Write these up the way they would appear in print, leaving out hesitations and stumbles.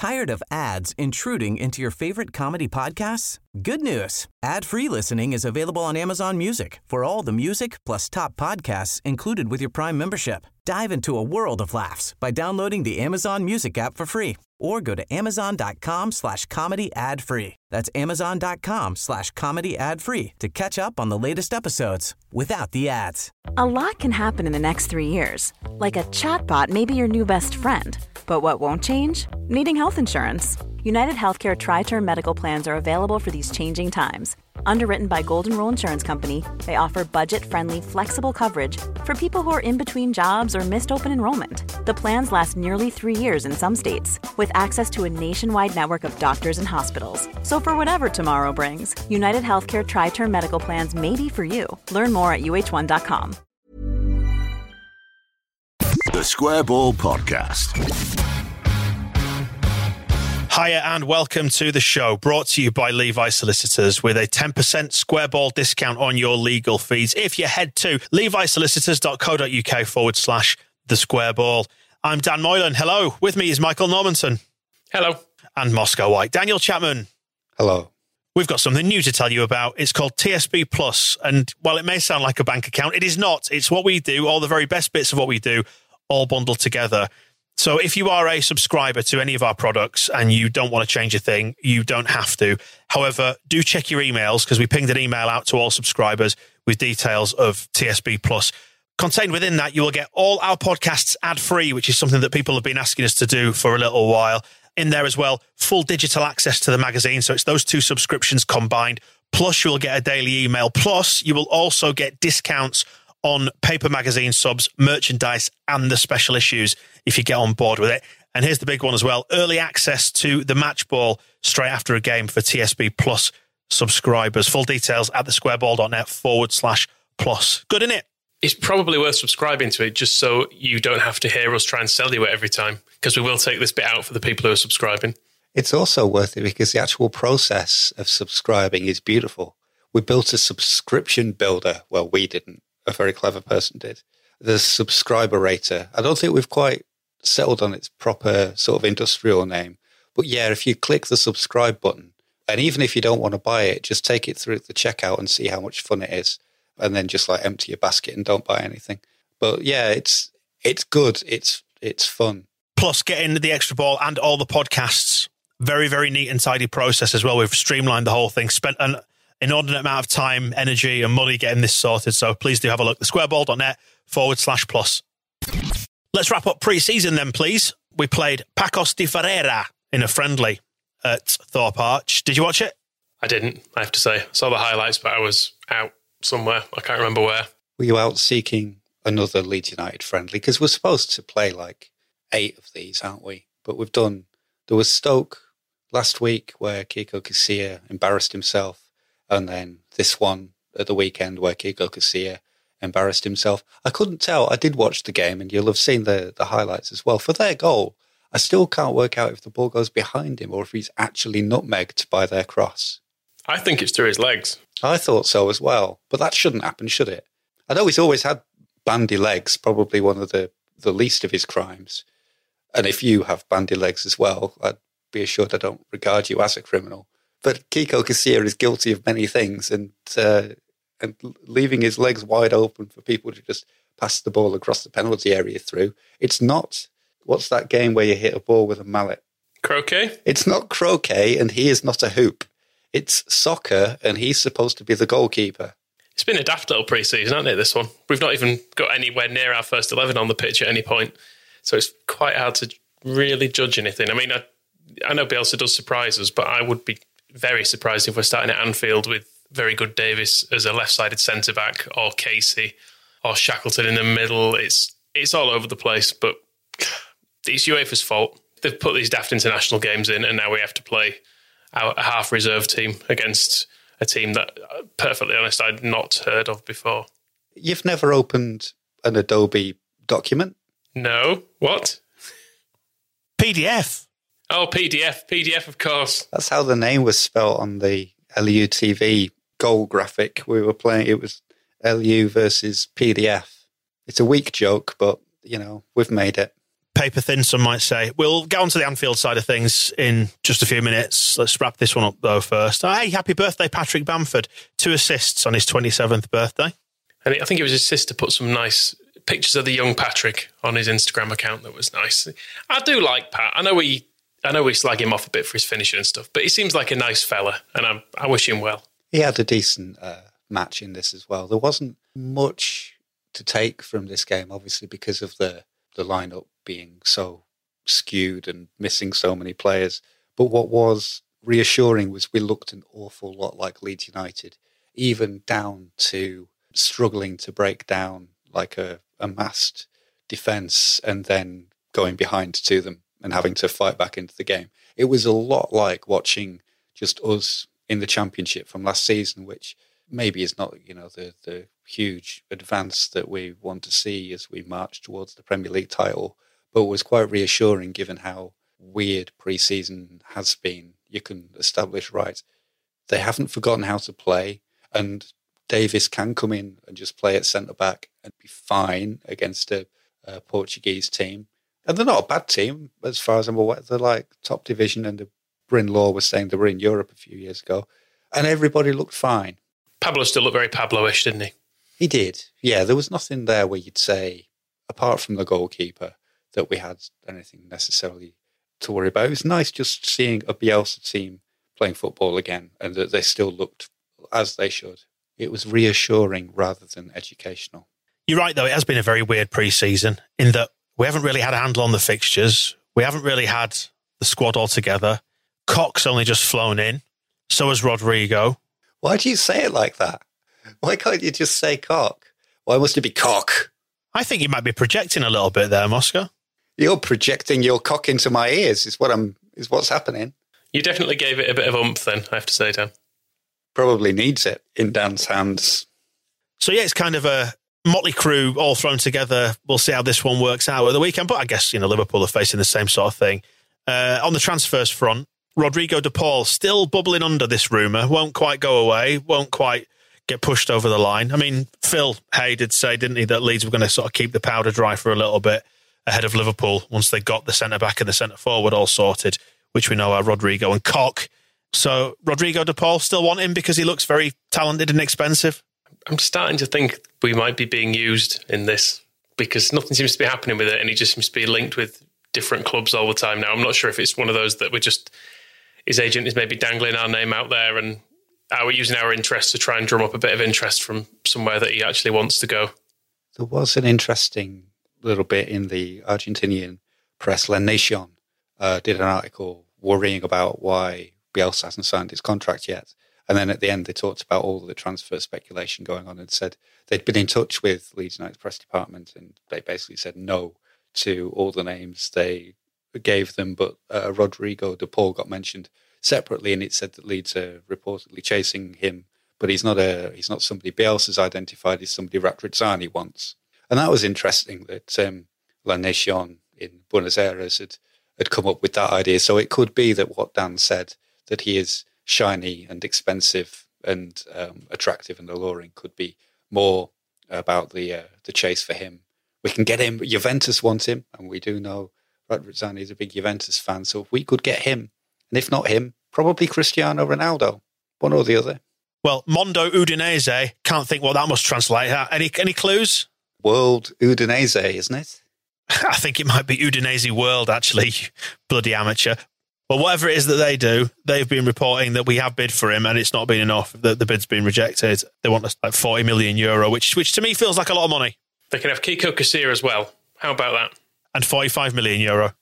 Tired of ads intruding into your favorite comedy podcasts? Good news. Ad-free listening is available on Amazon Music for all the music plus top podcasts included with your Prime membership. Dive into a world of laughs by downloading the Amazon Music app for free or go to amazon.com/comedy ad-free. That's amazon.com/comedy ad-free to catch up on the latest episodes without the ads. A lot can happen in the next 3 years. Like a chatbot may be your new best friend. But what won't change? Needing health insurance. United Healthcare Tri-Term Medical Plans are available for these changing times. Underwritten by Golden Rule Insurance Company, they offer budget-friendly, flexible coverage for people who are in between jobs or missed open enrollment. The plans last nearly 3 years in some states, with access to a nationwide network of doctors and hospitals. So for whatever tomorrow brings, United Healthcare Tri-Term Medical Plans may be for you. Learn more at uh1.com. The Square Ball Podcast. Hiya and welcome to the show, brought to you by Levi Solicitors with a 10% Square Ball discount on your legal fees if you head to levisolicitors.co.uk/the Square Ball. I'm Dan Moylan. Hello. With me is Michael Normanson. Hello. And Moscow White. Daniel Chapman. Hello. We've got something new to tell you about. It's called TSB Plus. And while it may sound like a bank account, it is not. It's what we do, all the very best bits of what we do, all bundled together. So if you are a subscriber to any of our products and you don't want to change a thing, you don't have to. However, do check your emails because we pinged an email out to all subscribers with details of TSB Plus. Contained within that, you will get all our podcasts ad-free, which is something that people have been asking us to do for a little while. In there as well, full digital access to the magazine. So it's those two subscriptions combined. Plus, you will get a daily email. Plus, you will also get discounts on paper magazine subs, merchandise, and the special issues if you get on board with it. And here's the big one as well. Early access to the match ball straight after a game for TSB Plus subscribers. Full details at thesquareball.net/plus. Good, isn't it? It's probably worth subscribing to it just so you don't have to hear us try and sell you it every time, because we will take this bit out for the people who are subscribing. It's also worth it because the actual process of subscribing is beautiful. We built a subscription builder. Well, we didn't. A very clever person did. The subscriber rater. I don't think we've quite settled on its proper sort of industrial name. But yeah, if you click the subscribe button, and even if you don't want to buy it, just take it through the checkout and see how much fun it is. And then just like empty your basket and don't buy anything. But yeah, it's good. It's fun. Plus getting the extra ball and all the podcasts. Very, very neat and tidy process as well. We've streamlined the whole thing. Spent an inordinate amount of time, energy and money getting this sorted. So please do have a look. thesquareball.net/plus. Let's wrap up pre-season then, please. We played Pacos de Ferreira in a friendly at Thorpe Arch. Did you watch it? I didn't, I have to say. I saw the highlights, but I was out somewhere. I can't remember where. Were you out seeking another Leeds United friendly? Because we're supposed to play like 8 of these, aren't we? But we've done... There was Stoke last week where Kiko Casilla embarrassed himself. And then this one at the weekend where Kiko Casilla embarrassed himself. I couldn't tell. I did watch the game and you'll have seen the highlights as well. For their goal, I still can't work out if the ball goes behind him or if he's actually nutmegged by their cross. I think it's through his legs. I thought so as well. But that shouldn't happen, should it? I know he's always had bandy legs, probably one of the least of his crimes. And if you have bandy legs as well, I'd be assured I don't regard you as a criminal. But Kiko Casilla is guilty of many things and leaving his legs wide open for people to just pass the ball across the penalty area through. It's not, what's that game where you hit a ball with a mallet? Croquet? It's not croquet and he is not a hoop. It's soccer and he's supposed to be the goalkeeper. It's been a daft little pre-season, hasn't it, this one? We've not even got anywhere near our first 11 on the pitch at any point. So it's quite hard to really judge anything. I mean, I know Bielsa does surprise us, but I would be very surprised if we're starting at Anfield with very good Davis as a left-sided centre-back or Casey or Shackleton in the middle. It's all over the place, but it's UEFA's fault. They've put these daft international games in and now we have to play a half-reserve team against a team that, perfectly honest, I'd not heard of before. You've never opened an Adobe document? No. What? PDF. Oh, PDF, of course. That's how the name was spelled on the LUTV goal graphic we were playing. It was LU versus PDF. It's a weak joke, but, you know, we've made it. paper thin, some might say. We'll get on to the Anfield side of things in just a few minutes. Let's wrap this one up, though, first. Hey, happy birthday, Patrick Bamford. 2 assists on his 27th birthday. And I think it was his sister put some nice pictures of the young Patrick on his Instagram account. That was nice. I do like Pat. I know we slag him off a bit for his finishing and stuff, but he seems like a nice fella, and I wish him well. He had a decent match in this as well. There wasn't much to take from this game, obviously, because of the lineup being so skewed and missing so many players. But what was reassuring was we looked an awful lot like Leeds United, even down to struggling to break down like a massed defence and then going behind to them and having to fight back into the game. It was a lot like watching just us in the Championship from last season, which maybe is not, the huge advance that we want to see as we march towards the Premier League title, but was quite reassuring given how weird pre-season has been. You can establish, right, they haven't forgotten how to play, and Davis can come in and just play at centre-back and be fine against a Portuguese team. And they're not a bad team, as far as I'm aware. They're like top division, and Bryn Law was saying they were in Europe a few years ago, and everybody looked fine. Pablo still looked very Pablo-ish, didn't he? He did. Yeah, there was nothing there where you'd say, apart from the goalkeeper, that we had anything necessarily to worry about. It was nice just seeing a Bielsa team playing football again, and that they still looked as they should. It was reassuring rather than educational. You're right, though. It has been a very weird pre-season in that we haven't really had a handle on the fixtures. We haven't really had the squad all together. Koch's only just flown in. So has Rodrigo. Why do you say it like that? Why can't you just say Koch? Why must it be Koch? I think you might be projecting a little bit there, Moscow. You're projecting your cock into my ears is what's happening. You definitely gave it a bit of oomph then, I have to say, Dan. Probably needs it in Dan's hands. So yeah, it's kind of a motley crew all thrown together. We'll see how this one works out at the weekend, but I guess, Liverpool are facing the same sort of thing. On the transfers front, Rodrigo de Paul still bubbling under this rumour, won't quite go away, won't quite get pushed over the line. I mean, Phil Hay did say, didn't he, that Leeds were going to sort of keep the powder dry for a little bit ahead of Liverpool once they got the centre-back and the centre-forward all sorted, which we know are Rodrigo and Koch. So Rodrigo de Paul still want him because he looks very talented and expensive? I'm starting to think we might be being used in this because nothing seems to be happening with it, and he just seems to be linked with different clubs all the time now. I'm not sure if it's one of those that we're just, his agent is maybe dangling our name out there and we're using our interest to try and drum up a bit of interest from somewhere that he actually wants to go. There was an interesting little bit in the Argentinian press. La Nación did an article worrying about why Bielsa hasn't signed his contract yet. And then at the end, they talked about all the transfer speculation going on and said they'd been in touch with Leeds United's press department, and they basically said no to all the names they gave them. But Rodrigo de Paul got mentioned separately, and it said that Leeds are reportedly chasing him, but he's not somebody Bielsa's identified. He's somebody Radrizzani wants. And that was interesting that La Nación in Buenos Aires had come up with that idea. So it could be that what Dan said, that he is shiny and expensive and attractive and alluring, could be more about the chase for him. We can get him. Juventus want him, and we do know Radrizzani is a big Juventus fan. So if we could get him, and if not him, probably Cristiano Ronaldo, one or the other. Well, Mondo Udinese, can't think what that must translate. Any clues? World Udinese, isn't it? I think it might be Udinese World, actually. Bloody amateur. Well, whatever it is that they do, they've been reporting that we have bid for him and it's not been enough. The bid's been rejected. They want like €40 million, which to me feels like a lot of money. They can have Kiko Casilla as well. How about that? And €45 million.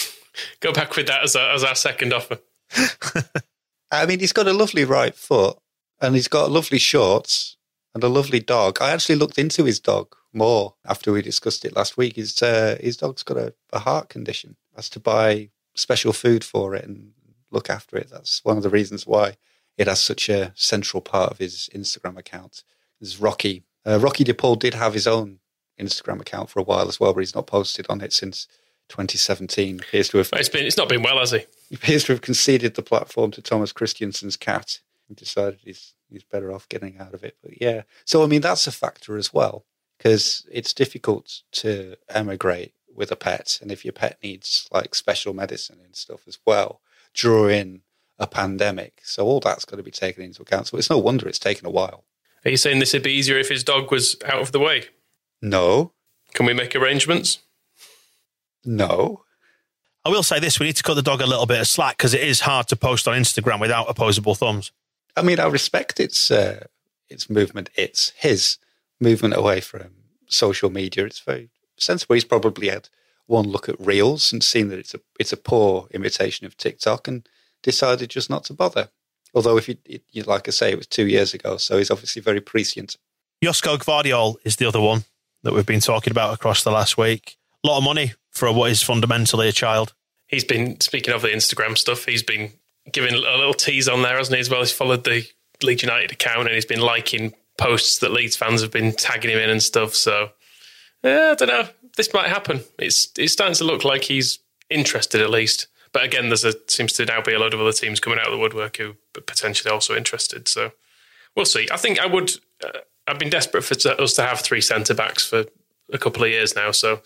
Go back with that as our second offer. I mean, he's got a lovely right foot and he's got lovely shorts and a lovely dog. I actually looked into his dog more after we discussed it last week. His dog's got a heart condition. Has to buy special food for it and look after it. That's one of the reasons why it has such a central part of his Instagram account. Is Rocky. Rocky de Paul did have his own Instagram account for a while as well, but he's not posted on it since 2017. Appears to have. It's not been well, has he? He appears to have conceded the platform to Thomas Christiansen's cat and decided he's better off getting out of it. But yeah, so I mean that's a factor as well, because it's difficult to emigrate with a pet, and if your pet needs like special medicine and stuff as well during a pandemic. So all that's got to be taken into account. So it's no wonder it's taken a while. Are you saying this would be easier if his dog was out of the way? No. Can we make arrangements? No. I will say this, we need to cut the dog a little bit of slack because it is hard to post on Instagram without opposable thumbs. I mean, I respect its movement. It's his movement away from social media. It's very sensible. He's probably had one look at Reels and seen that it's a poor imitation of TikTok and decided just not to bother. Although, if you like I say, it was 2 years ago, so he's obviously very prescient. Josko Gvardiol is the other one that we've been talking about across the last week. A lot of money for what is fundamentally a child. He's been, speaking of the Instagram stuff, he's been giving a little tease on there, hasn't he, as well? He's followed the Leeds United account and he's been liking posts that Leeds fans have been tagging him in and stuff. So, I don't know. This might happen. It's starting to look like he's interested at least. But again, seems to now be a load of other teams coming out of the woodwork who are potentially also interested. So we'll see. I think I've been desperate for us to have 3 centre-backs for a couple of years now. So,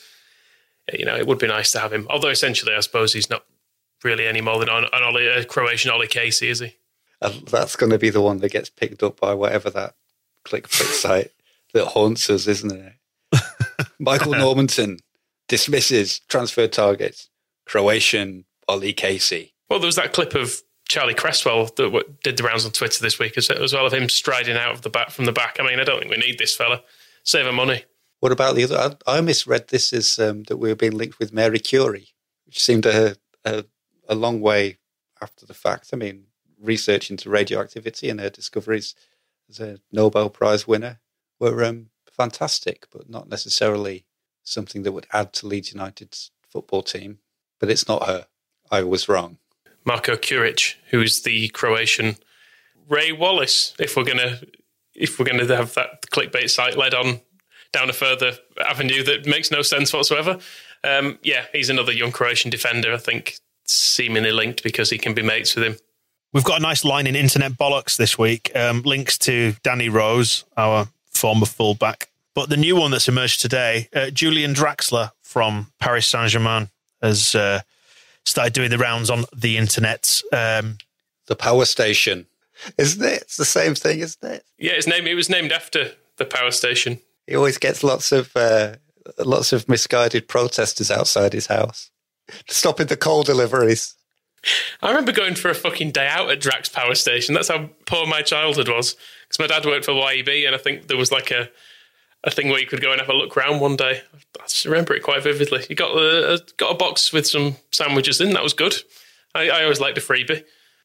it would be nice to have him. Although essentially, I suppose he's not really any more than a Croatian Ollie Casey, is he? That's going to be the one that gets picked up by whatever that clickbait site that haunts us, isn't it? Michael Normanton dismisses transfer targets. Croatian Ollie Casey. Well, there was that clip of Charlie Cresswell that did the rounds on Twitter this week as well, of him striding out of from the back. I mean, I don't think we need this fella. Save our money. What about the other? I misread this as that we were being linked with Mary Curie, which seemed a long way after the fact. I mean, research into radioactivity and her discoveries as a Nobel Prize winner were fantastic, but not necessarily something that would add to Leeds United's football team. But it's not her. I was wrong. Marko Kuric, who's the Croatian Ray Wallace. If we're gonna have that clickbait site led on down a further avenue that makes no sense whatsoever. He's another young Croatian defender, I think, seemingly linked because he can be mates with him. We've got a nice line in Internet Bollocks this week. Links to Danny Rose, our former fullback. But the new one that's emerged today, Julian Draxler from Paris Saint-Germain has started doing the rounds on the internet. The power station, isn't it? It's the same thing, isn't it? Yeah, it was named after the power station. He always gets lots of misguided protesters outside his house, stopping the coal deliveries. I remember going for a fucking day out at Drax Power Station. That's how poor my childhood was. Because my dad worked for YEB, and I think there was like a thing where you could go and have a look around one day. I just remember it quite vividly. You got a box with some sandwiches in. That was good. I always liked a freebie.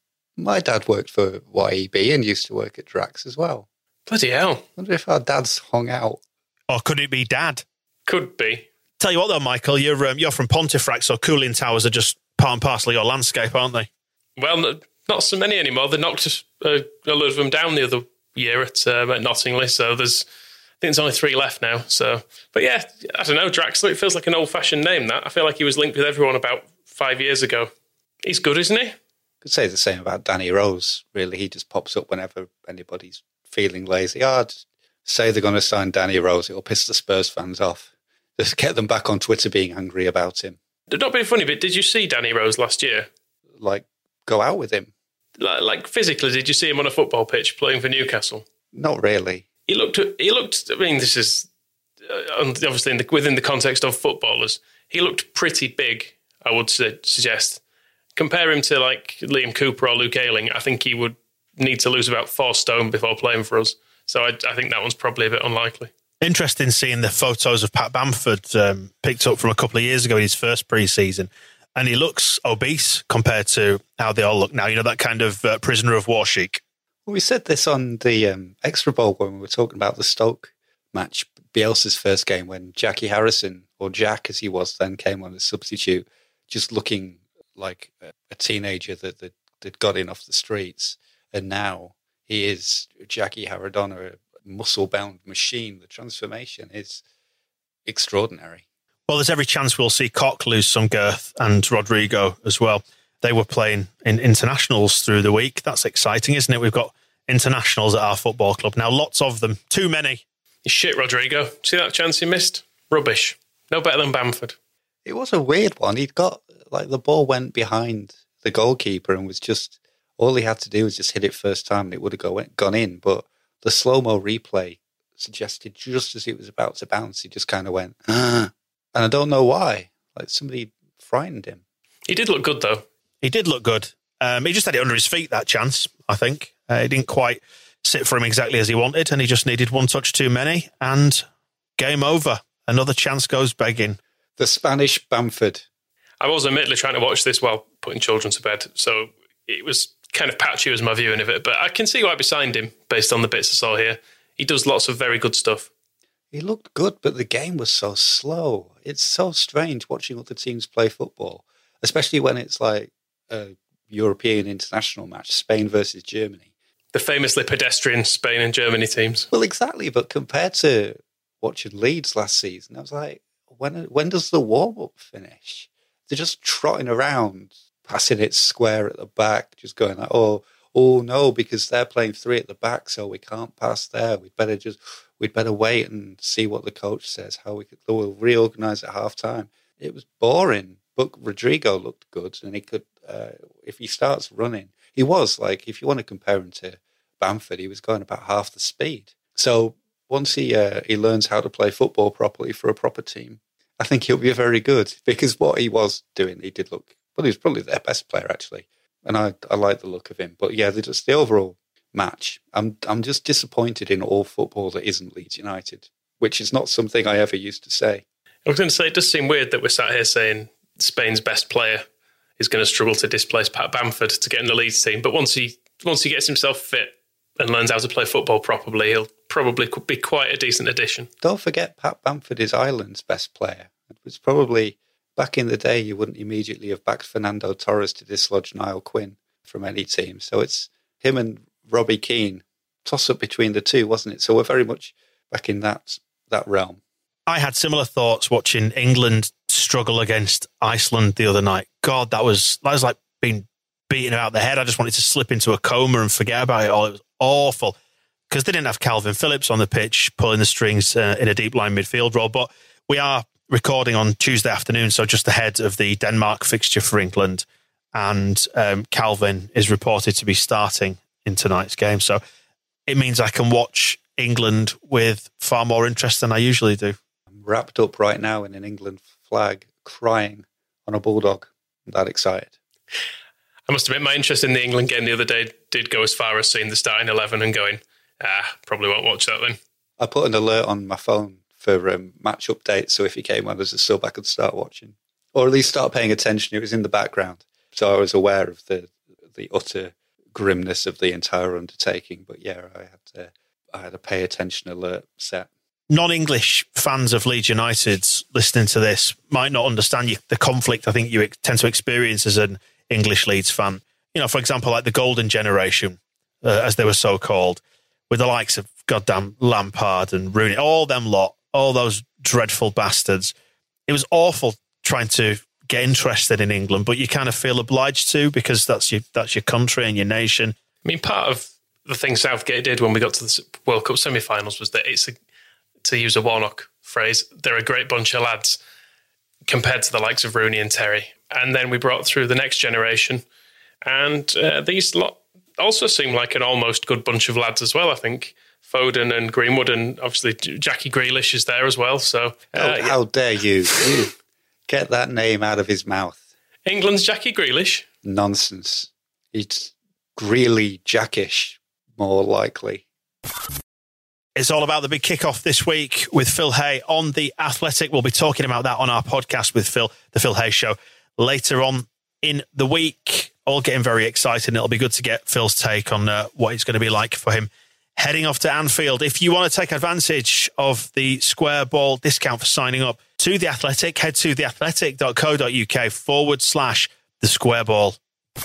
My dad worked for YEB and used to work at Drax as well. Bloody hell. I wonder if our dads hung out. Or could it be Dad? Could be. Tell you what though, Michael, you're from Pontefract, so cooling towers are just part and parcel of your landscape, aren't they? Well, not so many anymore. They knocked a load of them down the other year at Nottingley, so I think there's only 3 left now. So, but yeah, I don't know, Draxler, it feels like an old-fashioned name, that. I feel like he was linked with everyone about 5 years ago. He's good, isn't he? Could say the same about Danny Rose, really. He just pops up whenever anybody's feeling lazy. I'd say they're going to sign Danny Rose. It'll piss the Spurs fans off. Just get them back on Twitter being angry about him. Not being funny, but did you see Danny Rose last year? Like, go out with him? Like physically, did you see him on a football pitch playing for Newcastle? Not really. He looked. I mean, this is obviously within the context of footballers. He looked pretty big, I would suggest. Compare him to like Liam Cooper or Luke Ayling. I think he would need to lose about 4 stone before playing for us. So I think that one's probably a bit unlikely. Interesting seeing the photos of Pat Bamford picked up from a couple of years ago in his first pre-season. And he looks obese compared to how they all look now. You know, that kind of prisoner of war chic. Well, we said this on the Extra Bowl when we were talking about the Stoke match, Bielsa's first game, when Jackie Harrison, or Jack as he was then, came on as substitute, just looking like a teenager that got in off the streets. And now he is Jackie Harradona, a muscle-bound machine. The transformation is extraordinary. Well, there's every chance we'll see Koch lose some girth and Rodrigo as well. They were playing in internationals through the week. That's exciting, isn't it? We've got internationals at our football club now. Lots of them. Too many. Shit, Rodrigo. See that chance he missed? Rubbish. No better than Bamford. It was a weird one. He'd got, like, the ball went behind the goalkeeper and was just, all he had to do was just hit it first time and it would have gone in. But the slow-mo replay suggested just as it was about to bounce, he just kind of went, and I don't know why. Like, somebody frightened him. He did look good, though. He did look good. He just had it under his feet, that chance, I think. It didn't quite sit for him exactly as he wanted, and he just needed one touch too many, and game over. Another chance goes begging. The Spanish Bamford. I was admittedly trying to watch this while putting children to bed, so it was kind of patchy as my viewing of it, but I can see why we signed him based on the bits I saw here. He does lots of very good stuff. He looked good, but the game was so slow. It's so strange watching other teams play football, especially when it's like a European international match, Spain versus Germany. The famously pedestrian Spain and Germany teams. Well, exactly, but compared to watching Leeds last season, I was like, when does the warm-up finish? They're just trotting around, passing it square at the back, just going like, oh no, because they're playing three at the back, so we can't pass there. We'd better wait and see what the coach says, we'll reorganise at half-time. It was boring, but Rodrigo looked good, and he could, if he starts running, he was like, if you want to compare him to Bamford, he was going about half the speed. So once he learns how to play football properly for a proper team, I think he'll be very good, because what he was doing, he did look, well, he was probably their best player, actually. And I like the look of him. But yeah, just the overall match, I'm just disappointed in all football that isn't Leeds United, which is not something I ever used to say. I was going to say, it does seem weird that we're sat here saying Spain's best player is going to struggle to displace Pat Bamford to get in the Leeds team. But once he gets himself fit and learns how to play football properly, he'll probably be quite a decent addition. Don't forget, Pat Bamford is Ireland's best player. It was probably, back in the day, you wouldn't immediately have backed Fernando Torres to dislodge Niall Quinn from any team. So it's him and Robbie Keane, toss-up between the two, wasn't it? So we're very much back in that realm. I had similar thoughts watching England struggle against Iceland the other night. God, that was like being beaten about the head. I just wanted to slip into a coma and forget about it all. It was awful because they didn't have Calvin Phillips on the pitch pulling the strings in a deep line midfield role. But we are recording on Tuesday afternoon, so just ahead of the Denmark fixture for England. And Calvin is reported to be starting in tonight's game. So it means I can watch England with far more interest than I usually do. I'm wrapped up right now in an England flag, crying on a bulldog. I'm that excited. I must admit, my interest in the England game the other day did go as far as seeing the starting 11 and going, probably won't watch that then. I put an alert on my phone for match updates, so if he came on as a sub, I could start watching. Or at least start paying attention. It was in the background. So I was aware of the utter grimness of the entire undertaking. But yeah, I had a pay attention alert set. Non-English fans of Leeds United listening to this might not understand the conflict I think you tend to experience as an English Leeds fan. You know, for example, like the Golden Generation, as they were so called, with the likes of goddamn Lampard and Rooney, all them lot, all those dreadful bastards. It was awful trying to get interested in England, but you kind of feel obliged to because that's your country and your nation. I mean, part of the thing Southgate did when we got to the World Cup semi-finals was that to use a Warnock phrase, they're a great bunch of lads compared to the likes of Rooney and Terry. And then we brought through the next generation, and these lot also seem like an almost good bunch of lads as well, I think. Foden and Greenwood, and obviously Jackie Grealish is there as well. So how dare you get that name out of his mouth? England's Jackie Grealish? Nonsense. It's Greeley Jackish, more likely. It's all about the big kickoff this week with Phil Hay on The Athletic. We'll be talking about that on our podcast with Phil, The Phil Hay Show, later on in the week. All getting very excited, and it'll be good to get Phil's take on what it's going to be like for him heading off to Anfield. If you want to take advantage of the Square Ball discount for signing up to The Athletic, head to theathletic.co.uk/the Square Ball.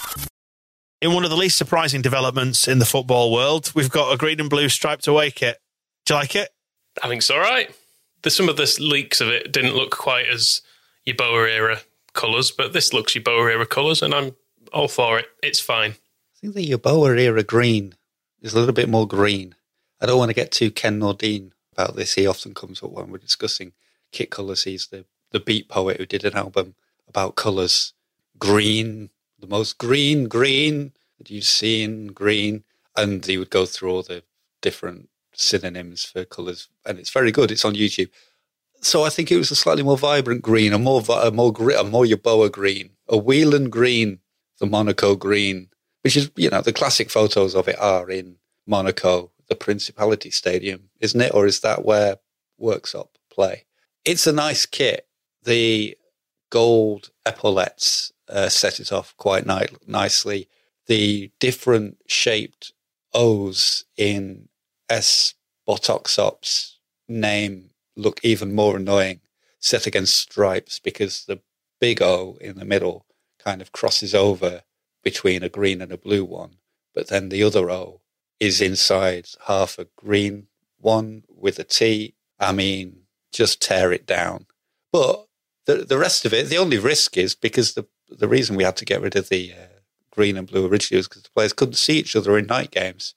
In one of the least surprising developments in the football world, we've got a green and blue striped away kit. Do you like it? I think it's all right. Some of the leaks of it didn't look quite as Yeboah era colours, but this looks Yeboah era colours, and I'm all for it. It's fine. I think the Yeboah era green is a little bit more green. I don't want to get too Ken Nordine about this. He often comes up when we're discussing kit colours. He's the the Beat Poet who did an album about colours. Green, the most green that you've seen, green. And he would go through all the different synonyms for colours. And it's very good. It's on YouTube. So I think it was a slightly more vibrant green, a more Yaboa green, a Whelan green, the Monaco green, which is, the classic photos of it are in Monaco, the Principality Stadium, isn't it? Or is that where Worksop play? It's a nice kit. The gold epaulettes set it off quite nicely. The different shaped O's in S. Botoxop's name look even more annoying set against stripes because the big O in the middle kind of crosses over between a green and a blue one, but then the other O is inside half a green one with a T. I mean, just tear it down. But the rest of it, the only risk is because the reason we had to get rid of the green and blue originally was because the players couldn't see each other in night games.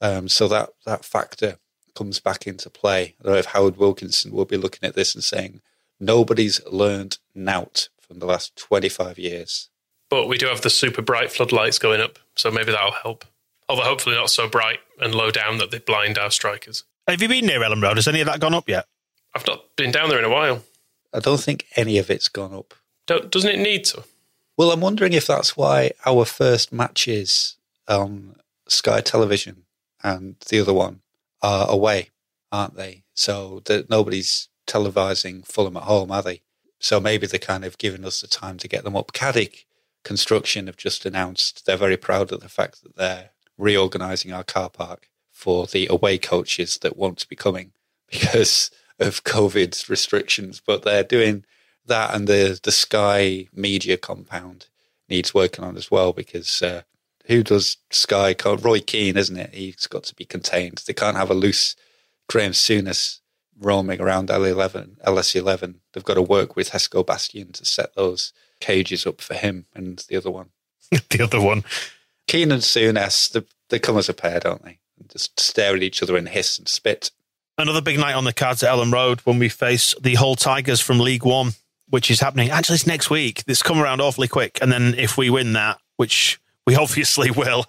So that factor comes back into play. I don't know if Howard Wilkinson will be looking at this and saying, nobody's learned nout from the last 25 years. But we do have the super bright floodlights going up, so maybe that'll help. Although hopefully not so bright and low down that they blind our strikers. Have you been near Ellen Road? Has any of that gone up yet? I've not been down there in a while. I don't think any of it's gone up. Doesn't it need to? Well, I'm wondering if that's why our first matches on Sky Television and the other one are away, aren't they? So that nobody's televising Fulham at home, are they? So maybe they're kind of giving us the time to get them up. Caddick Construction have just announced they're very proud of the fact that they're reorganising our car park for the away coaches that want to be coming because of COVID restrictions. But they're doing that, and the Sky Media compound needs working on as well because who does Sky? Roy Keane, isn't it? He's got to be contained. They can't have a loose Graham Souness roaming around LS11. They've got to work with Hesco Bastian to set those cages up for him and the other one. The other one. Keane and Souness, they come as a pair, don't they? And just stare at each other and hiss and spit. Another big night on the cards at Ellen Road when we face the Hull Tigers from League One, which is happening. Actually, it's next week. It's come around awfully quick. And then if we win that, which we obviously will,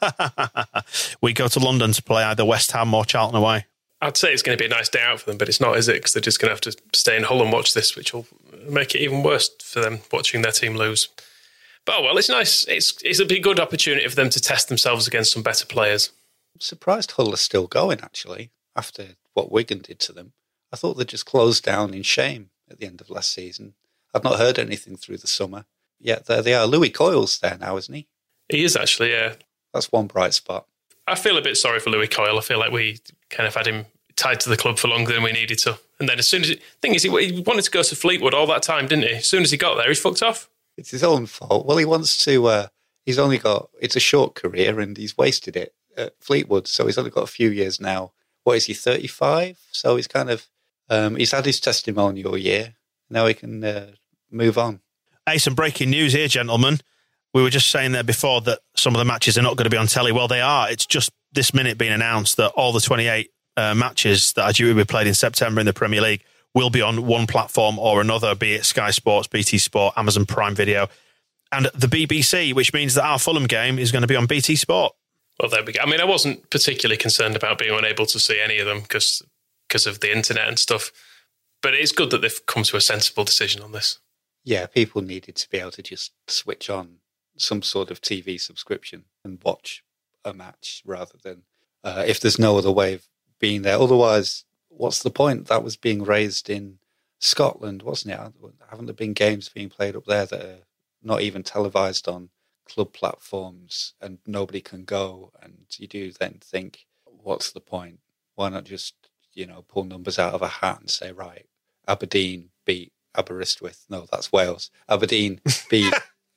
we go to London to play either West Ham or Charlton away. I'd say it's going to be a nice day out for them, but it's not, is it? Because they're just going to have to stay in Hull and watch this, which will make it even worse for them watching their team lose. But oh well, it's nice. It's a big good opportunity for them to test themselves against some better players. I'm surprised Hull are still going, actually, after what Wigan did to them. I thought they just closed down in shame at the end of last season. I've not heard anything through the summer. Yet there they are. Louis Coyle's there now, isn't he? He is actually, yeah. That's one bright spot. I feel a bit sorry for Louis Coyle. I feel like we kind of had him tied to the club for longer than we needed to. And then as soon as... thing is, he wanted to go to Fleetwood all that time, didn't he? As soon as he got there, he's fucked off. It's his own fault. Well, he wants to... he's only got... It's a short career and he's wasted it at Fleetwood. So he's only got a few years now. What is he, 35? So he's kind of... he's had his testimonial year. Now he can move on. Hey, some breaking news here, gentlemen. We were just saying there before that some of the matches are not going to be on telly. Well, they are. It's just this minute being announced that all the 28 matches that are due to be played in September in the Premier League will be on one platform or another, be it Sky Sports, BT Sport, Amazon Prime Video, and the BBC, which means that our Fulham game is going to be on BT Sport. Well, there we go. I mean, I wasn't particularly concerned about being unable to see any of them because of the internet and stuff, but it's good that they've come to a sensible decision on this. Yeah, people needed to be able to just switch on some sort of TV subscription and watch a match rather than if there's no other way of being there. Otherwise, what's the point? That was being raised in Scotland, wasn't it? Haven't there been games being played up there that are not even televised on club platforms and nobody can go? And you do then think, what's the point? Why not just, pull numbers out of a hat and say, right, Aberdeen beat Aberystwyth. No, that's Wales. Aberdeen beat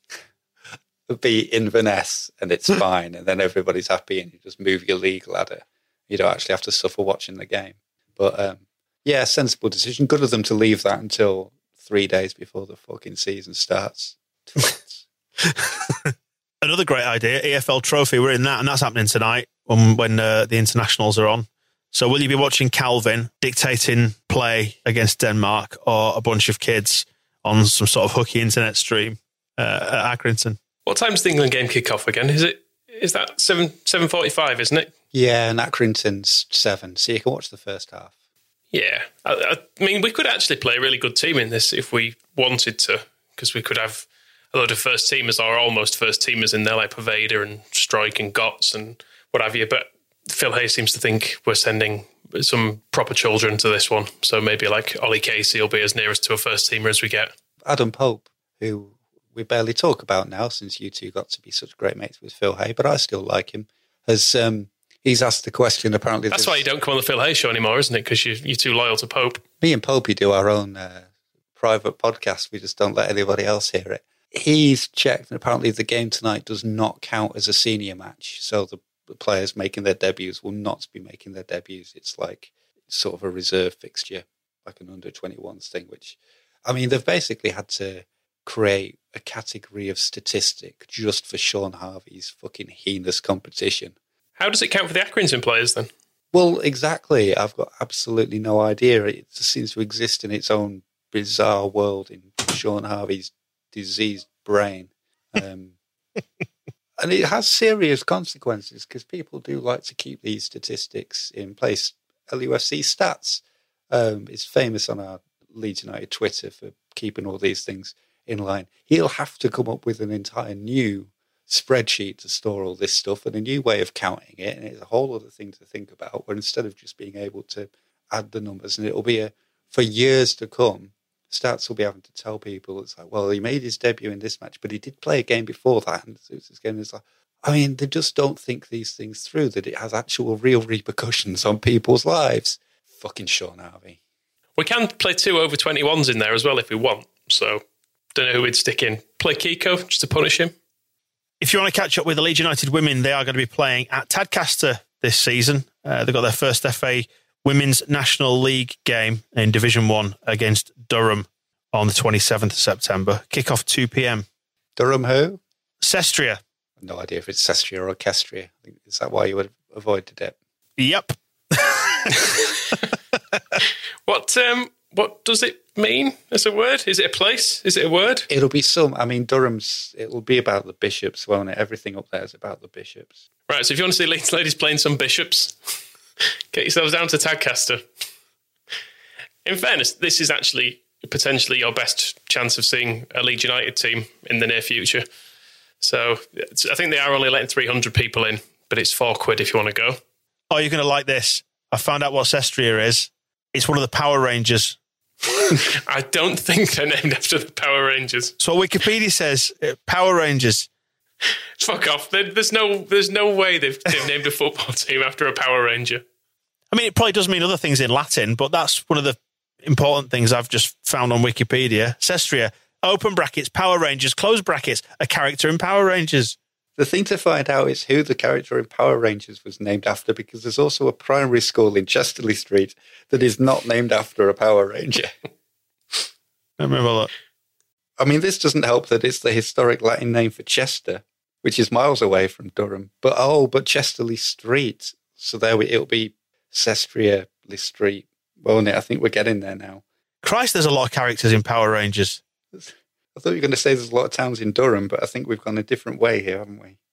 Inverness and it's fine, and then everybody's happy and you just move your league ladder. You don't actually have to suffer watching the game. But yeah, sensible decision. Good of them to leave that until 3 days before the fucking season starts. Another great idea, EFL Trophy. We're in that, and that's happening tonight when the internationals are on. So will you be watching Calvin dictating play against Denmark or a bunch of kids on some sort of hooky internet stream at Accrington. What time does the England game kick off again? Is that 7:45, isn't it? Yeah, and Accrington's 7, so you can watch the first half. Yeah. I mean, we could actually play a really good team in this if we wanted to, because we could have a lot of first teamers or almost first teamers in there, like Poveda and Strike and Gotts and what have you. But Phil Hay seems to think we're sending some proper children to this one. So maybe like Ollie Casey will be as nearest to a first teamer as we get. Adam Pope, who we barely talk about now since you two got to be such great mates with Phil Hay, but I still like him, he's asked the question apparently. That's why you don't come on the Phil Hay show anymore, isn't it? Because you're too loyal to Pope. Me and Popey do our own private podcast. We just don't let anybody else hear it. He's checked, and apparently the game tonight does not count as a senior match. So the players making their debuts will not be making their debuts. It's like sort of a reserve fixture, like an under-21s thing, which, I mean, they've basically had to create a category of statistic just for Sean Harvey's fucking heinous competition. How does it count for the Accrington players then? Well, exactly. I've got absolutely no idea. It just seems to exist in its own bizarre world in Sean Harvey's diseased brain. And it has serious consequences because people do like to keep these statistics in place. LUFC Stats is famous on our Leeds United Twitter for keeping all these things in line. He'll have to come up with an entire new spreadsheet to store all this stuff and a new way of counting it, and it's a whole other thing to think about, where instead of just being able to add the numbers, and it'll be for years to come, Stats will be having to tell people, it's like, well, he made his debut in this match, but he did play a game before that, and this game is like, I mean, they just don't think these things through, that it has actual real repercussions on people's lives. Fucking Sean Harvey. We can play 2 over-21s in there as well if we want, so don't know who we'd stick in. Play Kiko just to punish him. If you want to catch up with the Leeds United women, they are going to be playing at Tadcaster this season. They've got their first FA Women's National League game in Division 1 against Durham on the 27th of September. Kick-off 2 p.m. Durham who? Sestria. No idea if it's Sestria or Kestria. Is that why you would have avoided it? Yep. What does it mean as a word? Is it a place? Is it a word? It'll be it'll be about the Bishops, won't it? Everything up there is about the Bishops. Right, so if you want to see Leeds ladies playing some Bishops, get yourselves down to Tadcaster. In fairness, this is actually potentially your best chance of seeing a Leeds United team in the near future. So I think they are only letting 300 people in, but it's £4 if you want to go. Oh, you're going to like this. I found out what Sestria is. It's one of the Power Rangers. I don't think they're named after the Power Rangers. So Wikipedia says Power Rangers. Fuck off. There's no way they've named a football team after a Power Ranger. I mean, it probably does mean other things in Latin, but that's one of the important things I've just found on Wikipedia. Sestria, open brackets, Power Rangers, close brackets, a character in Power Rangers. The thing to find out is who the character in Power Rangers was named after, because there's also a primary school in Chesterley Street that is not named after a Power Ranger. I remember that. I mean, this doesn't help that it's the historic Latin name for Chester, which is miles away from Durham. But Chesterley Street. So it'll be Sestria Street, won't it? I think we're getting there now. Christ, there's a lot of characters in Power Rangers. I thought you were going to say there's a lot of towns in Durham, but I think we've gone a different way here, haven't we?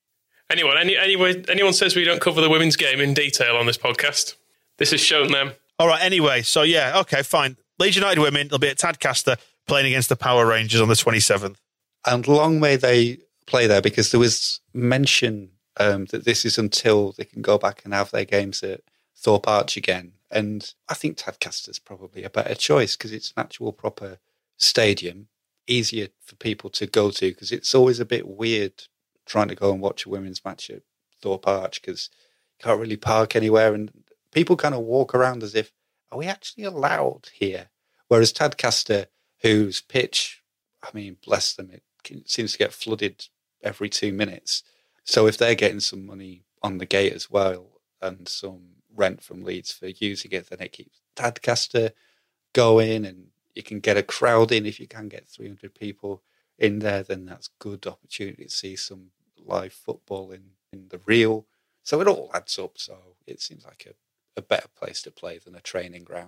Anyone says we don't cover the women's game in detail on this podcast, this has shown them. All right, anyway, so yeah, okay, fine. Leeds United women, they'll be at Tadcaster playing against the Power Rangers on the 27th. And long may they play there, because there was mention that this is until they can go back and have their games at Thorpe Arch again. And I think Tadcaster's probably a better choice because it's an actual proper stadium, easier for people to go to, because it's always a bit weird trying to go and watch a women's match at Thorpe Arch because you can't really park anywhere and people kind of walk around as if, are we actually allowed here? Whereas Tadcaster, whose pitch, I mean, bless them, it seems to get flooded every 2 minutes. So if they're getting some money on the gate as well and some rent from Leeds for using it, then it keeps Tadcaster going, and you can get a crowd in. If you can get 300 people in there, then that's good opportunity to see some live football in the real. So it all adds up. So it seems like a better place to play than a training ground.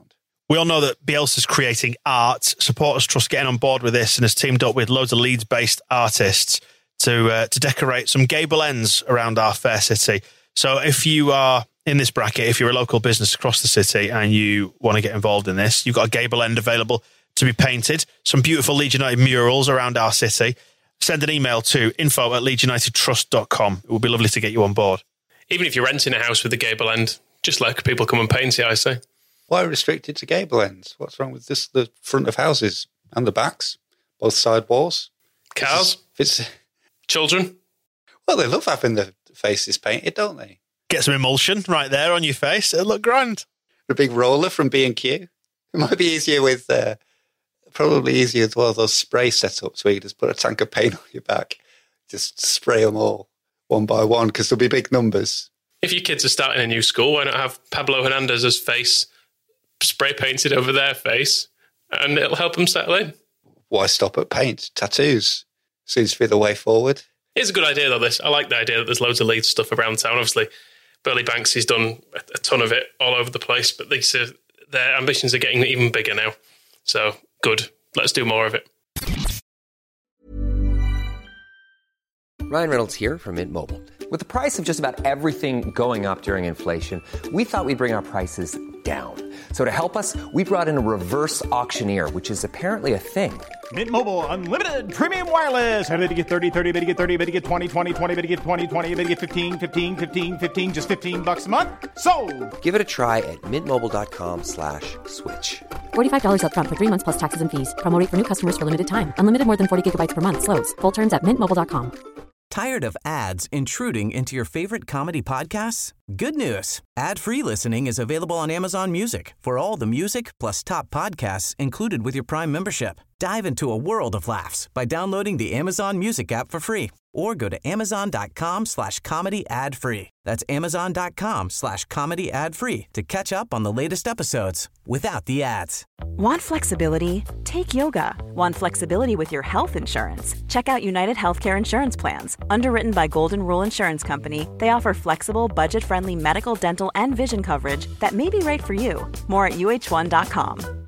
We all know that Bielsa's creating art. Supporters Trust getting on board with this and has teamed up with loads of Leeds-based artists to decorate some gable ends around our fair city. So if you are in this bracket, if you're a local business across the city and you want to get involved in this, you've got a gable end available to be painted. Some beautiful Leeds United murals around our city. Send an email to info@leedsunitedtrust.com. It would be lovely to get you on board. Even if you're renting a house with a gable end, just let people come and paint it, I say. Why restricted to gable ends? What's wrong with this? The front of houses and the backs, both side walls. Cars, children. Well, they love having the faces painted, don't they? Get some emulsion right there on your face. It'll look grand. A big roller from B&Q. It might be easier with, probably easier as well, those spray setups where you just put a tank of paint on your back, just spray them all one by one because there'll be big numbers. If your kids are starting a new school, why not have Pablo Hernandez's face spray painted over their face and it'll help them settle in? Why stop at paint? Tattoos seems to be the way forward. It's a good idea, though, this. I like the idea that there's loads of Leeds stuff around town. Obviously, Burley Banksy's done a ton of it all over the place, but their ambitions are getting even bigger now. So, good. Let's do more of it. Ryan Reynolds here from Mint Mobile. With the price of just about everything going up during inflation, we thought we'd bring our prices down. So to help us, we brought in a reverse auctioneer, which is apparently a thing. Mint Mobile Unlimited Premium Wireless. How to get 30, 30, bit to get 30, bit to get 20, 20, 20, bit to get 20, 20, bit to get 15, 15, 15, 15, just $15 a month? Sold! Give it a try at mintmobile.com/switch. $45 up front for 3 months plus taxes and fees. Promo rate for new customers for limited time. Unlimited more than 40 gigabytes per month. Slows full terms at mintmobile.com. Tired of ads intruding into your favorite comedy podcasts? Good news. Ad-free listening is available on Amazon Music for all the music plus top podcasts included with your Prime membership. Dive into a world of laughs by downloading the Amazon Music app for free or go to amazon.com/comedy ad-free. That's amazon.com/comedy ad-free to catch up on the latest episodes without the ads. Want flexibility? Take yoga. Want flexibility with your health insurance? Check out United Healthcare Insurance Plans. Underwritten by Golden Rule Insurance Company, they offer flexible, budget-friendly medical, dental, and vision coverage that may be right for you. More at uh1.com.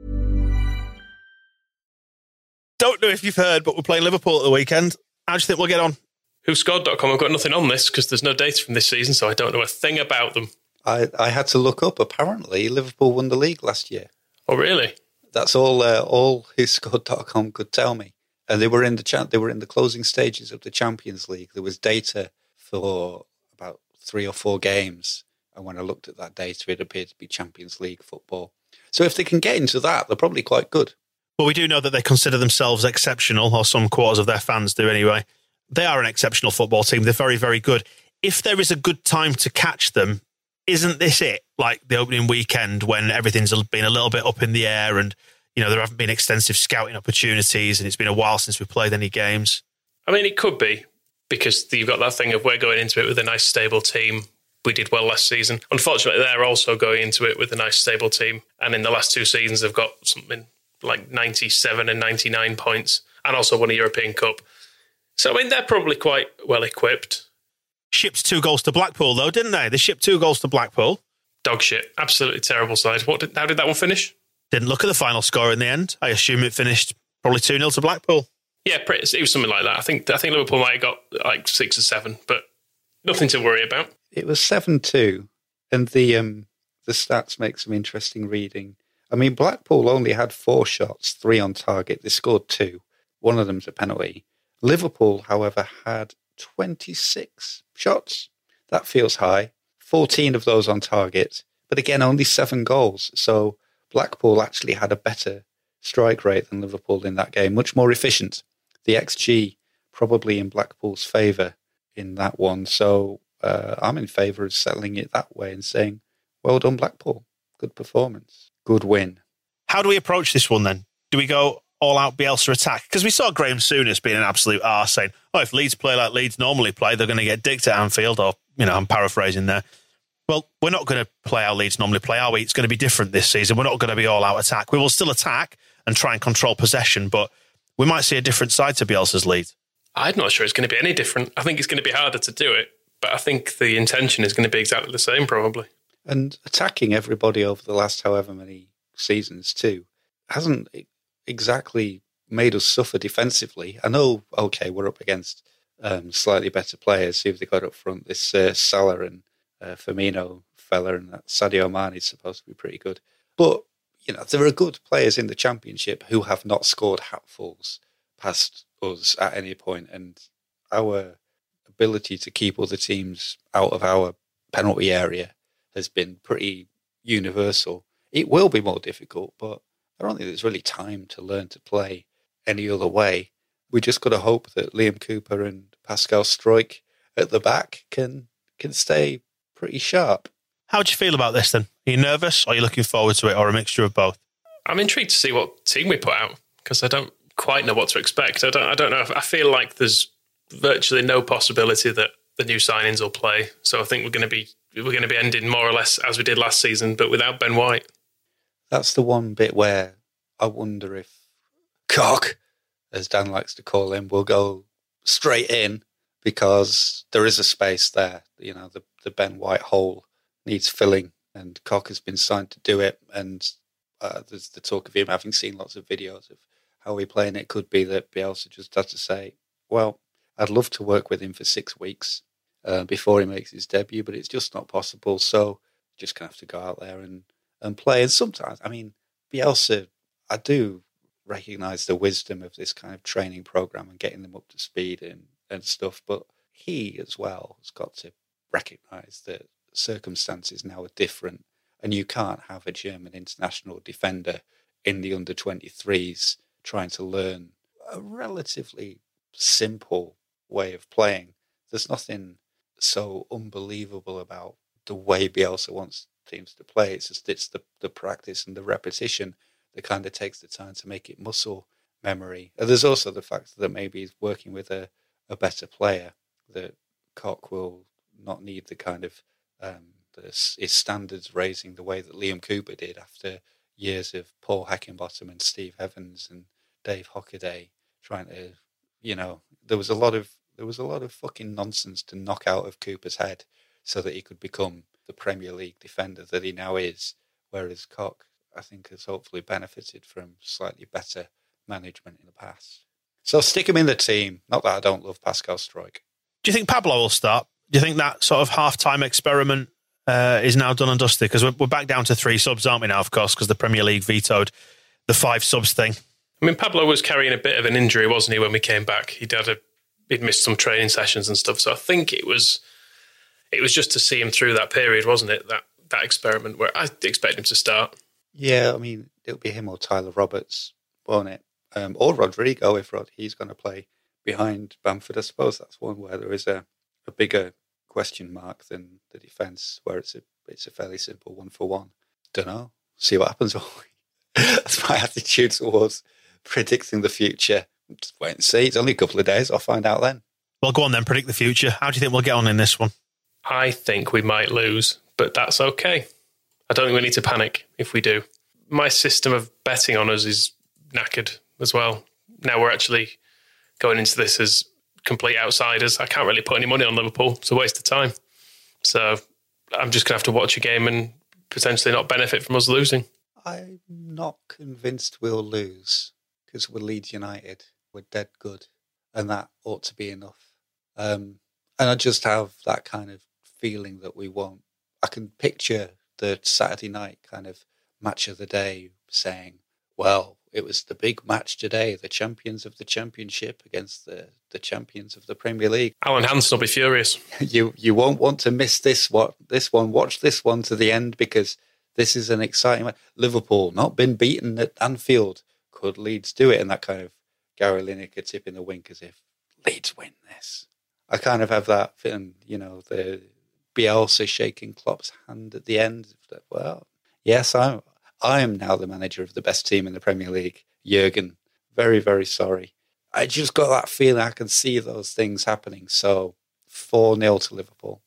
Don't know if you've heard, but we're playing Liverpool at the weekend. How do you think we'll get on? WhoScored.com, I've got nothing on this because there's no data from this season, so I don't know a thing about them. I had to look up. Apparently, Liverpool won the league last year. Oh, really? That's all WhoScored.com could tell me. And they were in the closing stages of the Champions League. There was data for about 3 or 4 games. And when I looked at that data, it appeared to be Champions League football. So if they can get into that, they're probably quite good. Well, we do know that they consider themselves exceptional, or some quarters of their fans do anyway. They are an exceptional football team. They're very, very good. If there is a good time to catch them, isn't this it? Like the opening weekend when everything's been a little bit up in the air and, you know, there haven't been extensive scouting opportunities and it's been a while since we played any games. I mean, it could be because you've got that thing of we're going into it with a nice, stable team. We did well last season. Unfortunately, they're also going into it with a nice, stable team. And in the last 2 seasons, they've got something like 97 and 99 points and also won a European Cup. So, I mean, they're probably quite well equipped. Shipped 2 goals to Blackpool, though, didn't they? They shipped 2 goals to Blackpool. Dog shit. Absolutely terrible side. How did that one finish? Didn't look at the final score in the end. I assume it finished probably 2-0 to Blackpool. Yeah, it was something like that. I think Liverpool might have got like 6 or 7, but nothing to worry about. It was 7-2, and the stats make some interesting reading. I mean, Blackpool only had 4 shots, 3 on target. They scored 2. One of them's a penalty. Liverpool, however, had 26 shots. That feels high. 14 of those on target. But again, only 7 goals. So Blackpool actually had a better strike rate than Liverpool in that game. Much more efficient. The XG probably in Blackpool's favour in that one. So I'm in favour of settling it that way and saying, well done, Blackpool. Good performance. Good win. How do we approach this one then? Do we go all-out Bielsa attack? Because we saw Graham Souness being an absolute arse saying, oh, if Leeds play like Leeds normally play, they're going to get dicked at Anfield, or, you know, I'm paraphrasing there. Well, we're not going to play how Leeds normally play, are we? It's going to be different this season. We're not going to be all-out attack. We will still attack and try and control possession, but we might see a different side to Bielsa's Leeds. I'm not sure it's going to be any different. I think it's going to be harder to do it, but I think the intention is going to be exactly the same, probably. And attacking everybody over the last however many seasons too, hasn't exactly made us suffer defensively. I know, okay, we're up against slightly better players who they got up front. This Salah and Firmino fella, and that Sadio Mane is supposed to be pretty good. But, there are good players in the Championship who have not scored hatfuls past us at any point, and our ability to keep other teams out of our penalty area has been pretty universal. It will be more difficult, but I don't think there's really time to learn to play any other way. We just got to hope that Liam Cooper and Pascal Struijk at the back can stay pretty sharp. How do you feel about this then? Are you nervous? Or are you looking forward to it, or a mixture of both? I'm intrigued to see what team we put out, because I don't quite know what to expect. I don't know. I feel like there's virtually no possibility that the new signings will play. So I think we're going to be ending more or less as we did last season, but without Ben White. That's the one bit where I wonder if Cock, as Dan likes to call him, will go straight in, because there is a space there. The Ben White hole needs filling, and Cock has been signed to do it. And there's the talk of him having seen lots of videos of how we play, and it could be that Bielsa just has to say, well, I'd love to work with him for 6 weeks before he makes his debut, but it's just not possible. So just going to have to go out there and play. And sometimes, Bielsa, I do recognise the wisdom of this kind of training program and getting them up to speed and stuff, but he as well has got to recognise that circumstances now are different, and you can't have a German international defender in the under-23s trying to learn a relatively simple way of playing. There's nothing so unbelievable about the way Bielsa wants teams to play. It's just the practice and the repetition that kind of takes the time to make it muscle memory. And there's also the fact that maybe he's working with a better player, that Koch will not need the kind of his standards raising the way that Liam Cooper did after years of Paul Heckingbottom and Steve Evans and Dave Hockaday trying to, there was a lot of fucking nonsense to knock out of Cooper's head so that he could become the Premier League defender that he now is. Whereas Koch, I think, has hopefully benefited from slightly better management in the past. So stick him in the team. Not that I don't love Pascal Struijk. Do you think Pablo will start? Do you think that sort of half-time experiment is now done and dusted? Because we're back down to 3 subs, aren't we now, of course, because the Premier League vetoed the 5 subs thing. Pablo was carrying a bit of an injury, wasn't he, when we came back? He'd missed some training sessions and stuff. So I think it was just to see him through that period, wasn't it? That experiment where I expect him to start. Yeah, it'll be him or Tyler Roberts, won't it? Or Rodrigo, if he's going to play behind Bamford. I suppose that's one where there is a bigger question mark than the defence, where it's a fairly simple 1-for-1. Don't know. See what happens. That's my attitude towards predicting the future. Just wait and see. It's only a couple of days. I'll find out then. Well, go on then. Predict the future. How do you think we'll get on in this one? I think we might lose, but that's okay. I don't think we need to panic if we do. My system of betting on us is knackered as well. Now we're actually going into this as complete outsiders. I can't really put any money on Liverpool. It's a waste of time. So I'm just going to have to watch a game and potentially not benefit from us losing. I'm not convinced we'll lose, because we're Leeds United. We're dead good, and that ought to be enough. And I just have that kind of feeling that we won't. I can picture the Saturday night kind of match of the day saying, well, it was the big match today, the champions of the Championship against the champions of the Premier League. Alan Hansen will be furious. You won't want to miss this one. Watch this one to the end, because this is an exciting match. Liverpool, not been beaten at Anfield. Could Leeds do it? And that kind of Gary Lineker tip in the wink as if Leeds win this. I kind of have that feeling, the Bielsa shaking Klopp's hand at the end. Well, yes, I am now the manager of the best team in the Premier League. Jurgen, very, very sorry. I just got that feeling. I can see those things happening. So 4-0 to Liverpool.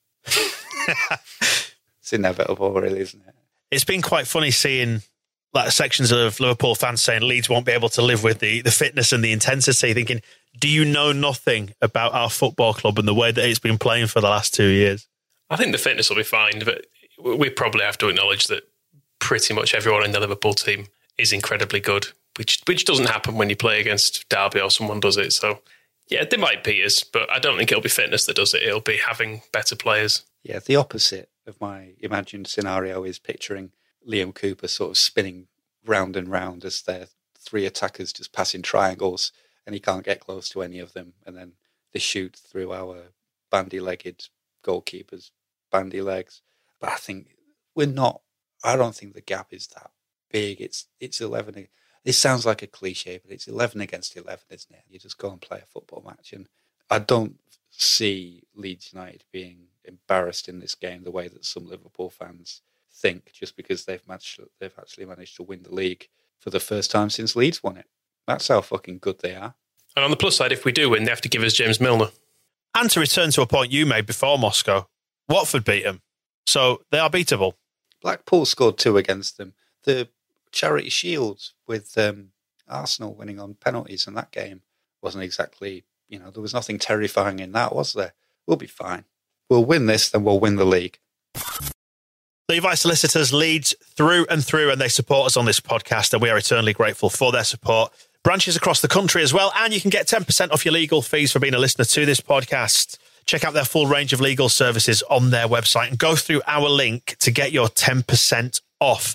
It's inevitable, really, isn't it? It's been quite funny seeing sections of Liverpool fans saying Leeds won't be able to live with the fitness and the intensity, thinking, do you know nothing about our football club and the way that it's been playing for the last 2 years? I think the fitness will be fine, but we probably have to acknowledge that pretty much everyone in the Liverpool team is incredibly good, which doesn't happen when you play against Derby or someone does it. So, yeah, they might beat us, but I don't think it'll be fitness that does it. It'll be having better players. Yeah, the opposite of my imagined scenario is picturing Liam Cooper sort of spinning round and round as their three attackers just passing triangles, and he can't get close to any of them. And then they shoot through our bandy-legged goalkeepers' bandy legs. But I think I don't think the gap is that big. It's 11. It sounds like a cliche, but it's 11 against 11, isn't it? You just go and play a football match. And I don't see Leeds United being embarrassed in this game the way that some Liverpool fans think, just because they've actually managed to win the league for the first time since Leeds won it. That's how fucking good they are. And on the plus side, if we do win, they have to give us James Milner. And to return to a point you made before Moscow, Watford beat them. So they are beatable. Blackpool scored 2 against them. The Charity Shield with Arsenal winning on penalties in that game wasn't exactly, there was nothing terrifying in that, was there? We'll be fine. We'll win this, then we'll win the league. Levi Solicitors leads through and through, and they support us on this podcast, and we are eternally grateful for their support. Branches across the country as well, and you can get 10% off your legal fees for being a listener to this podcast. Check out their full range of legal services on their website and go through our link to get your 10% off.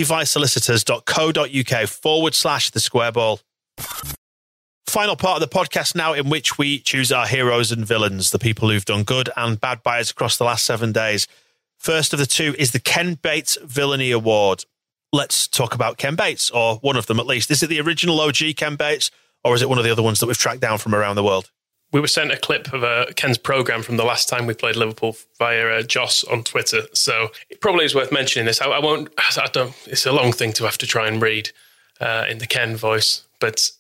levisolicitors.co.uk/the square ball. Final part of the podcast now, in which we choose our heroes and villains, the people who've done good and bad by us across the last 7 days. First of the two is the Ken Bates Villainy Award. Let's talk about Ken Bates, or one of them at least. Is it the original OG Ken Bates, or is it one of the other ones that we've tracked down from around the world? We were sent a clip of Ken's programme from the last time we played Liverpool via Joss on Twitter. So it probably is worth mentioning this. I don't, it's a long thing to have to try and read in the Ken voice. But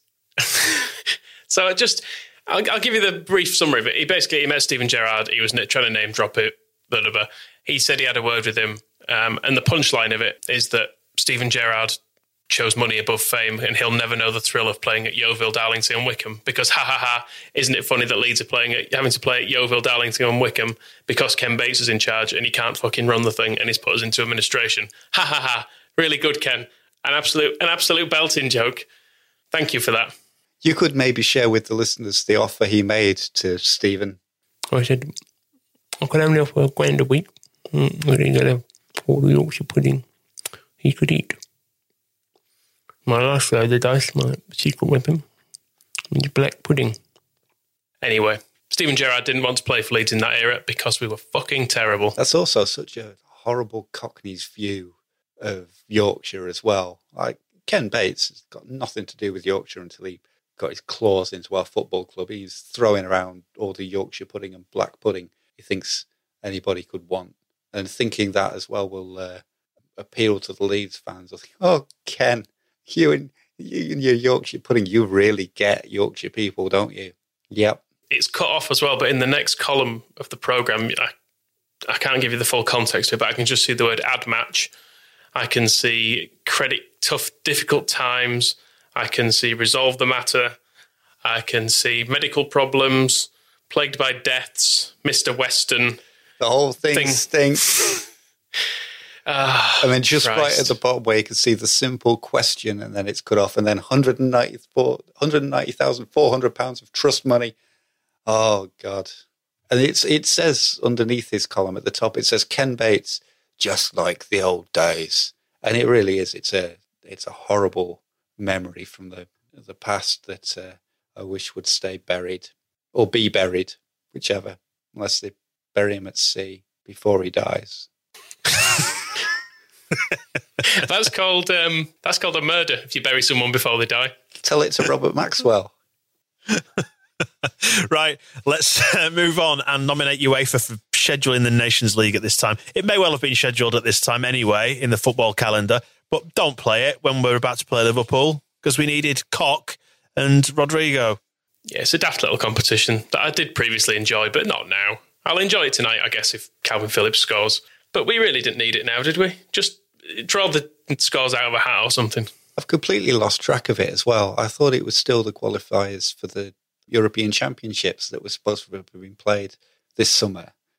so I'll give you the brief summary of it. He met Steven Gerrard. He was trying to name drop it. He said he had a word with him. And the punchline of it is that Steven Gerrard chose money above fame, and he'll never know the thrill of playing at Yeovil, Darlington and Wickham, because isn't it funny that Leeds are having to play at Yeovil, Darlington and Wickham because Ken Bates is in charge and he can't fucking run the thing and he's put us into administration. Really good, Ken. An absolute belting joke. Thank you for that. You could maybe share with the listeners the offer he made to Stephen. I said, I could only offer £1,000 a week. We didn't get all the Yorkshire pudding he could eat. My last roll of the dice, my secret weapon, is black pudding. Anyway, Steven Gerrard didn't want to play for Leeds in that era because we were fucking terrible. That's also such a horrible Cockney's view of Yorkshire as well. Like, Ken Bates has got nothing to do with Yorkshire until he got his claws into our football club. He's throwing around all the Yorkshire pudding and black pudding he thinks anybody could want. And thinking that as well will appeal to the Leeds fans. I think, oh, Ken, you and your Yorkshire pudding, you really get Yorkshire people, don't you? Yep. It's cut off as well, but in the next column of the programme, I can't give you the full context of it, but I can just see the word ad match. I can see credit tough, difficult times. I can see resolve the matter. I can see medical problems, plagued by deaths, Mr. Weston. The whole thing stinks. And then just right at the bottom where you can see the simple question, and then it's cut off, and then £190,400 of trust money. Oh, God. And it says underneath this column at the top, it says Ken Bates, just like the old days. And it really is. It's a horrible memory from the past that I wish would stay buried, or be buried, whichever, unless they bury him at sea before he dies. That's called a murder if you bury someone before they die. Tell it to Robert Maxwell. Right, let's move on and nominate UEFA for scheduling the Nations League at this time. It may well have been scheduled at this time anyway in the football calendar, but don't play it when we're about to play Liverpool because we needed Koch and Rodrigo. Yeah, it's a daft little competition that I did previously enjoy, but not now. I'll enjoy it tonight, I guess, if Calvin Phillips scores. But we really didn't need it now, did we? Just draw the scores out of a hat or something. I've completely lost track of it as well. I thought it was still the qualifiers for the European Championships that were supposed to have been played this summer.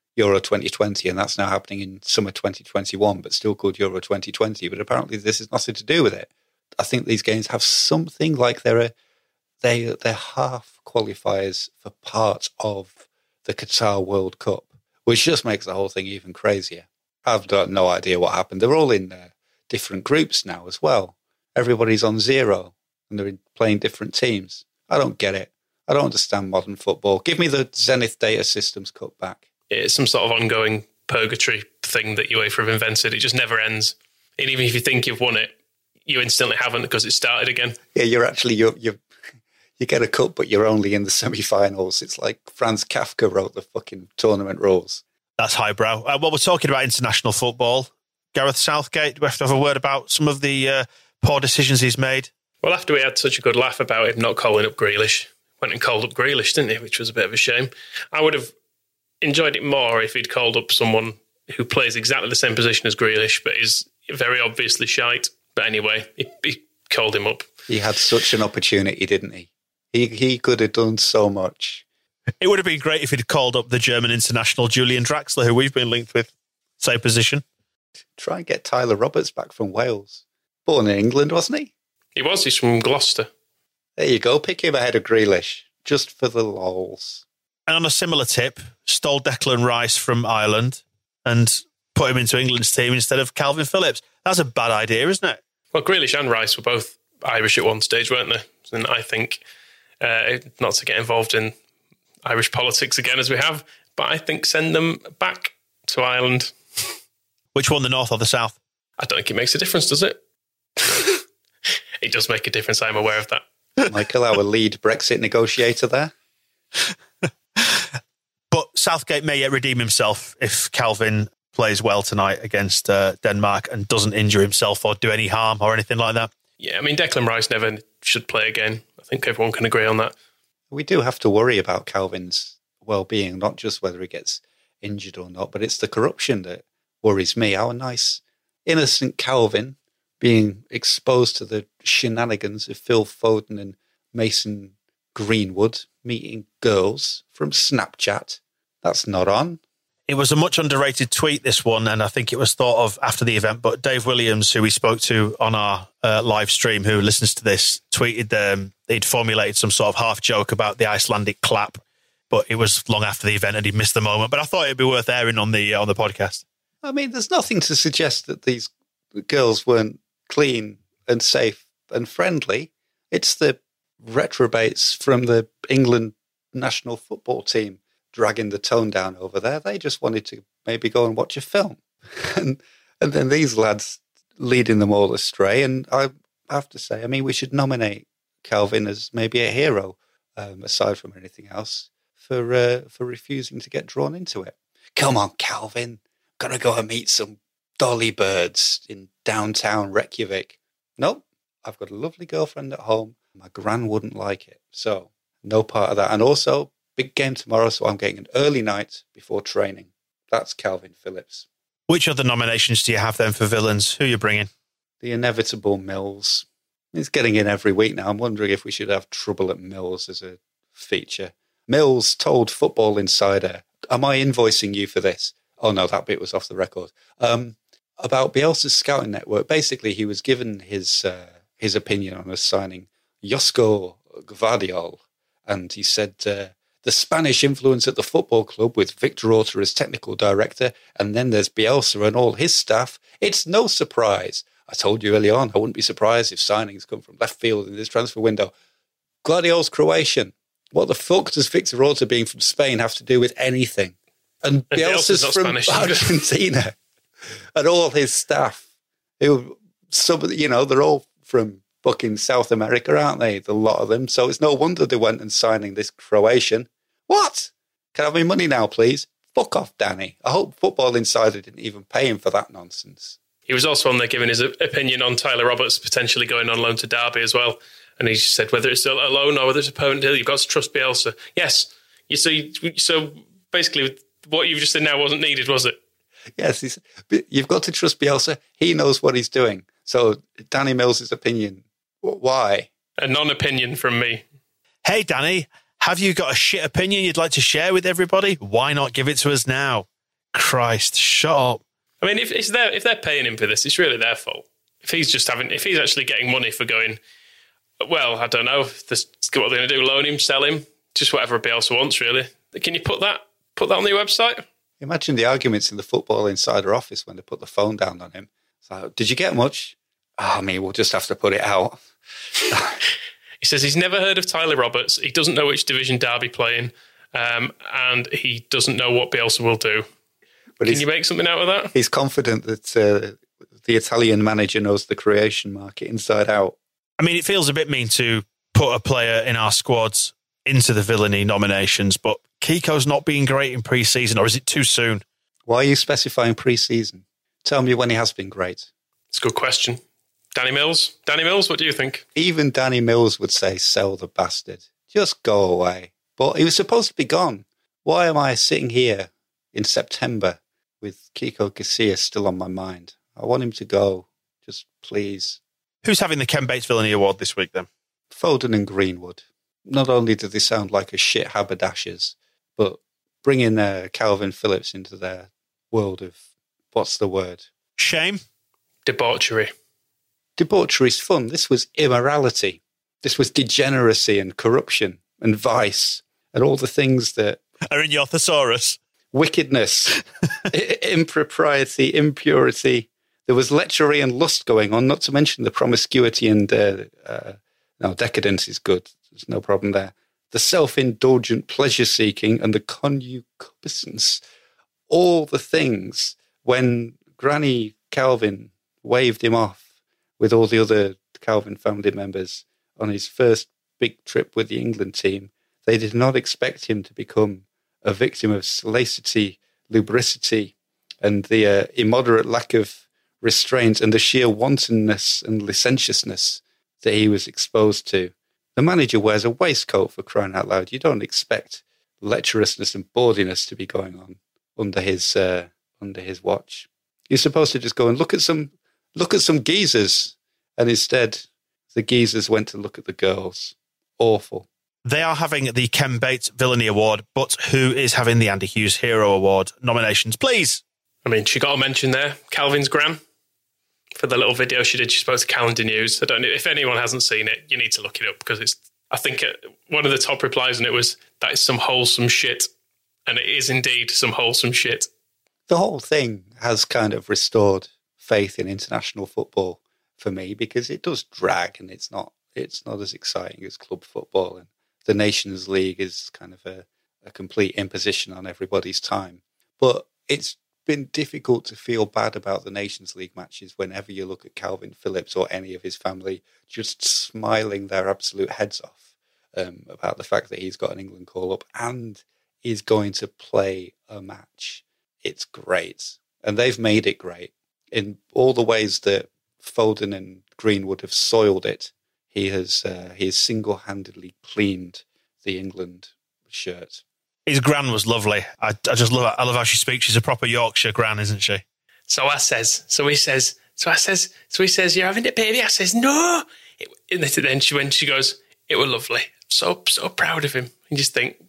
Euro 2020, and that's now happening in summer 2021, but still called Euro 2020. But apparently this has nothing to do with it. I think these games have something like they're half qualifiers for part of the Qatar World Cup, which just makes the whole thing even crazier. I've got no idea what happened. They're all in different groups now as well. Everybody's on zero, and they're playing different teams. I don't get it. I don't understand modern football. Give me the Zenith Data Systems Cup back. It's some sort of ongoing purgatory thing that UEFA have invented. It just never ends. And even if you think you've won it, you instantly haven't because it started again. Yeah, you're actually you get a cup, but you're only in the semi-finals. It's like Franz Kafka wrote the fucking tournament rules. That's highbrow. Well, we're talking about international football. Gareth Southgate, do we have to have a word about some of the poor decisions he's made? Well, after we had such a good laugh about him not calling up Grealish, went and called up Grealish, didn't he? Which was a bit of a shame. I would have enjoyed it more if he'd called up someone who plays exactly the same position as Grealish, but is very obviously shite. But anyway, he called him up. He had such an opportunity, didn't he? He could have done so much. It would have been great if he'd called up the German international Julian Draxler, who we've been linked with. Same position. Try and get Tyler Roberts back from Wales. Born in England, wasn't he? He was. He's from Gloucester. There you go. Pick him ahead of Grealish, just for the lols. And on a similar tip, stole Declan Rice from Ireland and put him into England's team instead of Calvin Phillips. That's a bad idea, isn't it? Well, Grealish and Rice were both Irish at one stage, weren't they? And I think, not to get involved in Irish politics again as we have, but I think send them back to Ireland. Which one, the North or the South? I don't think it makes a difference, does it? It does make a difference, I'm aware of that. Michael, our lead Brexit negotiator there. But Southgate may yet redeem himself if Calvin plays well tonight against Denmark and doesn't injure himself or do any harm or anything like that. Yeah, I mean, Declan Rice never should play again. I think everyone can agree on that. We do have to worry about Calvin's well-being, not just whether he gets injured or not, but it's the corruption that worries me. Our nice, innocent Calvin being exposed to the shenanigans of Phil Foden and Mason Greenwood meeting girls from Snapchat. That's not on. It was a much underrated tweet, this one, and I think it was thought of after the event. But Dave Williams, who we spoke to on our live stream, who listens to this, tweeted he'd formulated some sort of half joke about the Icelandic clap, but it was long after the event and he'd missed the moment. But I thought it'd be worth airing on the podcast. I mean, there's nothing to suggest that these girls weren't clean and safe and friendly. It's the retrobates from the England national football team dragging the tone down over there. They just wanted to maybe go and watch a film. and then these lads leading them all astray. And I have to say, I mean, we should nominate Calvin as maybe a hero, aside from anything else, for refusing to get drawn into it. Come on, Calvin. Gotta go and meet some dolly birds in downtown Reykjavik. Nope. I've got a lovely girlfriend at home. My gran wouldn't like it. So, no part of that. And also, big game tomorrow, so I'm getting an early night before training. That's Calvin Phillips. Which other nominations do you have then for villains? Who are you bringing? The inevitable Mills. He's getting in every week now. I'm wondering if we should have Trouble at Mills as a feature. Mills told Football Insider, am I invoicing you for this? Oh no, that bit was off the record. About Bielsa's scouting network. Basically, he was given his opinion on us signing Josko Gvardiol. And he said, the Spanish influence at the football club with Victor Orta as technical director, and then there's Bielsa and all his staff. It's no surprise. I told you early on, I wouldn't be surprised if signings come from left field in this transfer window. Guardiol's Croatian. What the fuck does Victor Orta being from Spain have to do with anything? And Bielsa's from Spanish. Argentina. And all his staff, who, they're all from fucking South America, aren't they? The lot of them. So it's no wonder they went and signing this Croatian. What? Can I have my money now, please? Fuck off, Danny. I hope Football Insider didn't even pay him for that nonsense. He was also on there giving his opinion on Tyler Roberts potentially going on loan to Derby as well. And he said whether it's a loan or whether it's a permanent deal, you've got to trust Bielsa. Yes. So basically what you've just said now wasn't needed, was it? Yes. You've got to trust Bielsa. He knows what he's doing. So Danny Mills' opinion, why? A non-opinion from me. Hey, Danny, have you got a shit opinion you'd like to share with everybody? Why not give it to us now? Christ, shut up. I mean, if they're paying him for this, it's really their fault. If he's actually getting money for going, well, I don't know, what they're going to do, loan him, sell him, just whatever Bielsa wants, really. Can you put that on your website? Imagine the arguments in the Football Insider office when they put the phone down on him. It's like, did you get much? Oh, I mean, we'll just have to put it out. He says he's never heard of Tyler Roberts. He doesn't know which division Derby playing, and he doesn't know what Bielsa will do. But can you make something out of that? He's confident that the Italian manager knows the creation market inside out. I mean, it feels a bit mean to put a player in our squads into the villainy nominations, but Kiko's not being great in pre-season, or is it too soon? Why are you specifying pre-season? Tell me when he has been great. It's a good question. Danny Mills? Danny Mills, what do you think? Even Danny Mills would say, sell the bastard. Just go away. But he was supposed to be gone. Why am I sitting here in September with Kiko Casilla still on my mind? I want him to go. Just please. Who's having the Ken Bates Villainy Award this week, then? Foden and Greenwood. Not only do they sound like a shit haberdashers, but bringing Calvin Phillips into their world of, what's the word? Shame? Debauchery. Debauchery's fun. This was immorality. This was degeneracy and corruption and vice and all the things that are in your thesaurus. Wickedness, impropriety, impurity. There was lechery and lust going on, not to mention the promiscuity and decadence is good. There's no problem there. The self-indulgent pleasure-seeking and the concupiscence. All the things when Granny Calvin waved him off with all the other Calvin family members on his first big trip with the England team, they did not expect him to become a victim of salacity, lubricity, and the immoderate lack of restraint and the sheer wantonness and licentiousness that he was exposed to. The manager wears a waistcoat, for crying out loud. You don't expect lecherousness and bawdiness to be going on under his watch. You're supposed to just go and look at some geezers, and instead the geezers went to look at the girls. Awful. They are having the Ken Bates Villainy Award, but who is having the Andy Hughes Hero Award nominations, please? I mean, she got a mention there. Calvin's gran, for the little video she did. She spoke to Calendar News. I don't know if anyone hasn't seen it. You need to look it up because I think one of the top replies on it was, "That is some wholesome shit," and it is indeed some wholesome shit. The whole thing has kind of restored faith in international football for me because it does drag and it's not as exciting as club football, and the Nations League is kind of a complete imposition on everybody's time. But it's been difficult to feel bad about the Nations League matches whenever you look at Calvin Phillips or any of his family just smiling their absolute heads off about the fact that he's got an England call-up and is going to play a match. It's great. And they've made it great. In all the ways that Foden and Greenwood have soiled it, he has single-handedly cleaned the England shirt. His gran was lovely. I just love it. I love how she speaks. She's a proper Yorkshire gran, isn't she? So he says, "You're having it, baby?" I says, "No." And then when she goes, "It was lovely. So proud of him." You just think,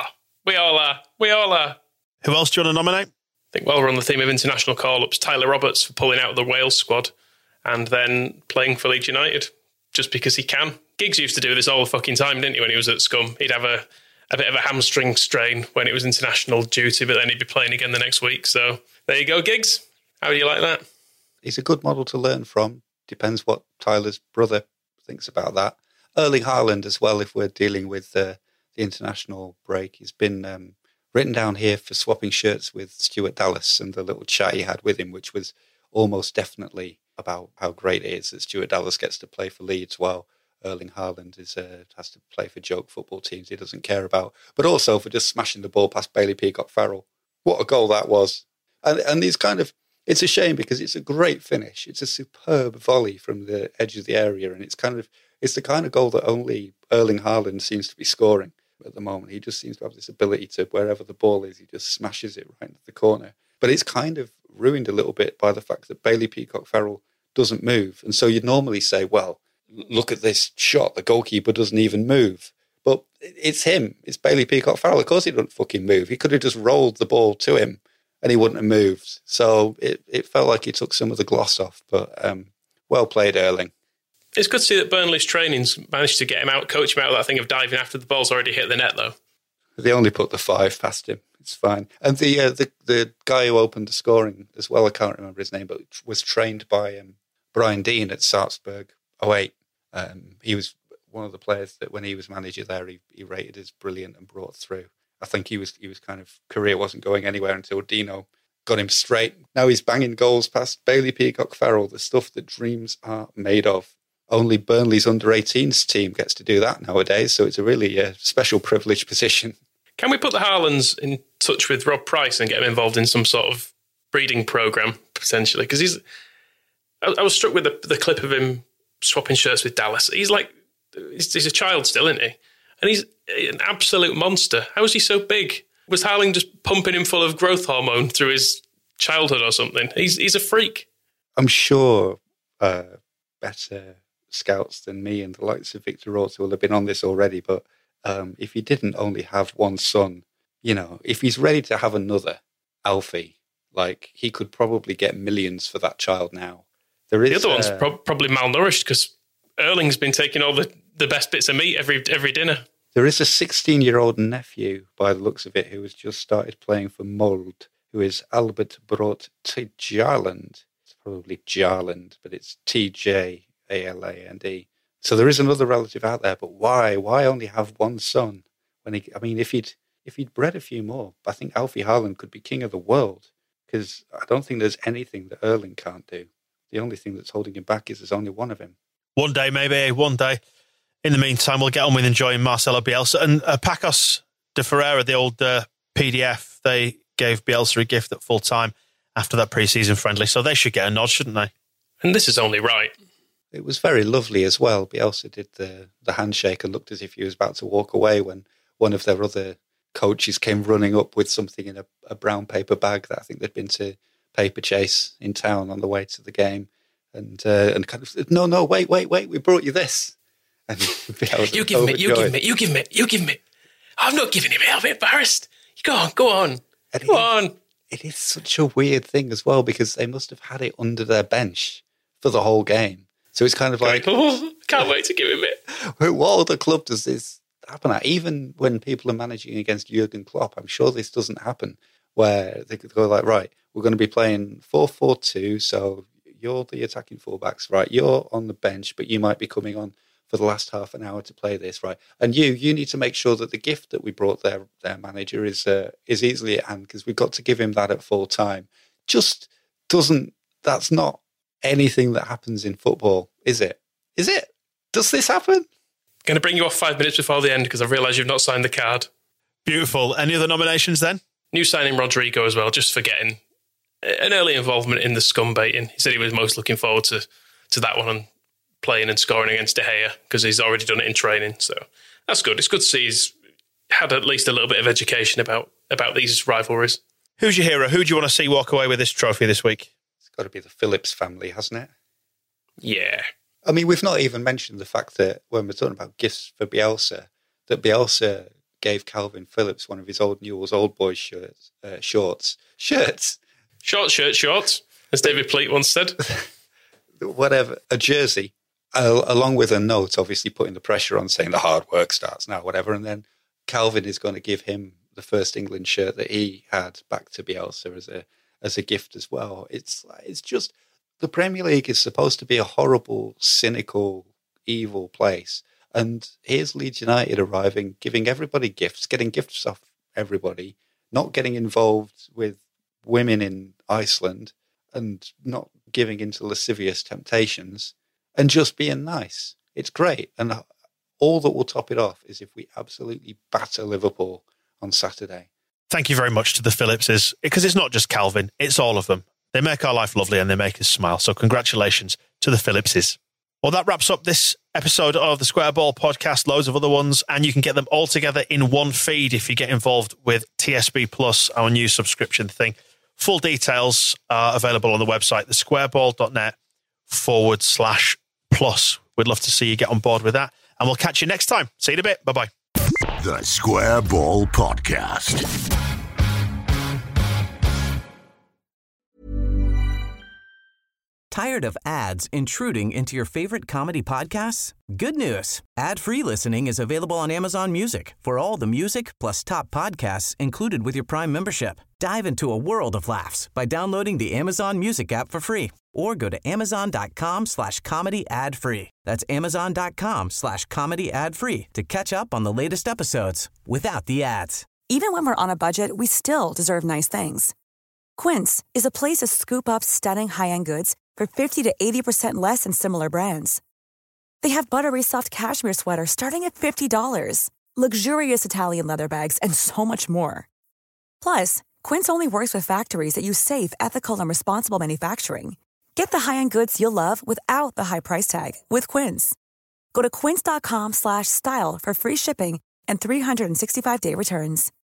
we all are. Who else do you want to nominate? I think while we're on the theme of international call-ups, Tyler Roberts for pulling out of the Wales squad and then playing for Leeds United just because he can. Giggs used to do this all the fucking time, didn't he, when he was at Scum? He'd have a bit of a hamstring strain when it was international duty, but then he'd be playing again the next week. So there you go, Giggs. How do you like that? He's a good model to learn from. Depends what Tyler's brother thinks about that. Erling Haaland as well, if we're dealing with the international break. He's been written down here for swapping shirts with Stuart Dallas and the little chat he had with him, which was almost definitely about how great it is that Stuart Dallas gets to play for Leeds while Erling Haaland has to play for joke football teams he doesn't care about, but also for just smashing the ball past Bailey Peacock-Farrell. What a goal that was. And it's a shame because it's a great finish. It's a superb volley from the edge of the area, and it's the kind of goal that only Erling Haaland seems to be scoring at the moment. He just seems to have this ability to, wherever the ball is, he just smashes it right into the corner. But it's kind of ruined a little bit by the fact that Bailey Peacock-Farrell doesn't move. And so you'd normally say, well, look at this shot, the goalkeeper doesn't even move. But it's him. It's Bailey Peacock-Farrell. Of course he doesn't fucking move. He could have just rolled the ball to him and he wouldn't have moved. So it felt like he took some of the gloss off, but well played, Erling. It's good to see that Burnley's training's managed to get him out, coach him out of that thing of diving after the ball's already hit the net, though. They only put the 5 past him. It's fine. And the guy who opened the scoring as well, I can't remember his name, but was trained by Brian Dean at Salzburg 08. He was one of the players that when he was manager there, he rated as brilliant and brought through. I think he was kind of, career wasn't going anywhere until Dino got him straight. Now he's banging goals past Bailey, Peacock, Farrell, the stuff that dreams are made of. Only Burnley's under-18s team gets to do that nowadays, so it's a really special privileged position. Can we put the Haalands in touch with Rob Price and get him involved in some sort of breeding program, potentially? Because I was struck with the clip of him swapping shirts with Dallas. He's a child still, isn't he? And he's an absolute monster. How is he so big? Was Haaland just pumping him full of growth hormone through his childhood or something? He's a freak. I'm sure better scouts than me and the likes of Victor Orta will have been on this already, but if he didn't only have one son, if he's ready to have another Alfie, he could probably get millions for that child now. The other one's probably malnourished because Erling's been taking all the best bits of meat every dinner. There is a 16-year-old nephew, by the looks of it, who has just started playing for Molde, who is Albert Brot Tjaland. It's probably Jarland, but it's Tjaland. So there is another relative out there, but why? Why only have one son? If he'd bred a few more, I think Alfie Haaland could be king of the world, because I don't think there's anything that Erling can't do. The only thing that's holding him back is there's only one of him. One day, maybe, one day. In the meantime, we'll get on with enjoying Marcelo Bielsa. And Pacos de Ferreira, the old PDF, they gave Bielsa a gift at full time after that pre-season friendly, so they should get a nod, shouldn't they? And this is only right. It was very lovely as well. Bielsa did the handshake and looked as if he was about to walk away when one of their other coaches came running up with something in a brown paper bag that I think they'd been to Paper Chase in town on the way to the game, and kind of said, no, wait, we brought you this. And you give me. I'm not giving him it. I'm embarrassed. Go on. It is such a weird thing as well, because they must have had it under their bench for the whole game. So it's kind of like, can't wait to give him it. What other club does this happen at? Even when people are managing against Jurgen Klopp, I'm sure this doesn't happen, where they could go like, right, we're going to be playing 4-4-2, so you're the attacking fullbacks, right? You're on the bench, but you might be coming on for the last half an hour to play this, right? And you need to make sure that the gift that we brought their manager is easily at hand, because we've got to give him that at full time. That's not anything that happens in football, is it? Is it? Does this happen? Going to bring you off 5 minutes before the end because I realise you've not signed the card. Beautiful. Any other nominations then? New signing Rodrigo as well, just for getting an early involvement in the scum baiting. He said he was most looking forward to that one and playing and scoring against De Gea because he's already done it in training. So that's good. It's good to see he's had at least a little bit of education about these rivalries. Who's your hero? Who do you want to see walk away with this trophy this week? It's got to be the Phillips family, hasn't it? Yeah. I mean, we've not even mentioned the fact that when we're talking about gifts for Bielsa, that Bielsa gave Calvin Phillips one of his old Newell's Old Boys shorts. Short shorts, as David Pleat once said. Whatever, a jersey, along with a note, obviously putting the pressure on, saying the hard work starts now, whatever. And then Calvin is going to give him the first England shirt that he had back to Bielsa as a gift as well. It's just, the Premier League is supposed to be a horrible, cynical, evil place. And here's Leeds United arriving, giving everybody gifts, getting gifts off everybody, not getting involved with women in Iceland and not giving into lascivious temptations and just being nice. It's great. And all that will top it off is if we absolutely batter Liverpool on Saturday. Thank you very much to the Phillipses, because it's not just Calvin, it's all of them. They make our life lovely and they make us smile. So congratulations to the Phillipses. Well, that wraps up this episode of the Square Ball podcast, loads of other ones, and you can get them all together in one feed if you get involved with TSB Plus, our new subscription thing. Full details are available on the website, thesquareball.net/plus. We'd love to see you get on board with that, and we'll catch you next time. See you in a bit. Bye-bye. The Square Ball Podcast. Tired of ads intruding into your favorite comedy podcasts? Good news. Ad-free listening is available on Amazon Music for all the music plus top podcasts included with your Prime membership. Dive into a world of laughs by downloading the Amazon Music app for free or go to amazon.com/comedy ad-free. That's amazon.com/comedy ad-free to catch up on the latest episodes without the ads. Even when we're on a budget, we still deserve nice things. Quince is a place to scoop up stunning high-end goods for 50 to 80% less than similar brands. They have buttery soft cashmere sweaters starting at $50, luxurious Italian leather bags, and so much more. Plus, Quince only works with factories that use safe, ethical, and responsible manufacturing. Get the high-end goods you'll love without the high price tag with Quince. Go to quince.com/style for free shipping and 365-day returns.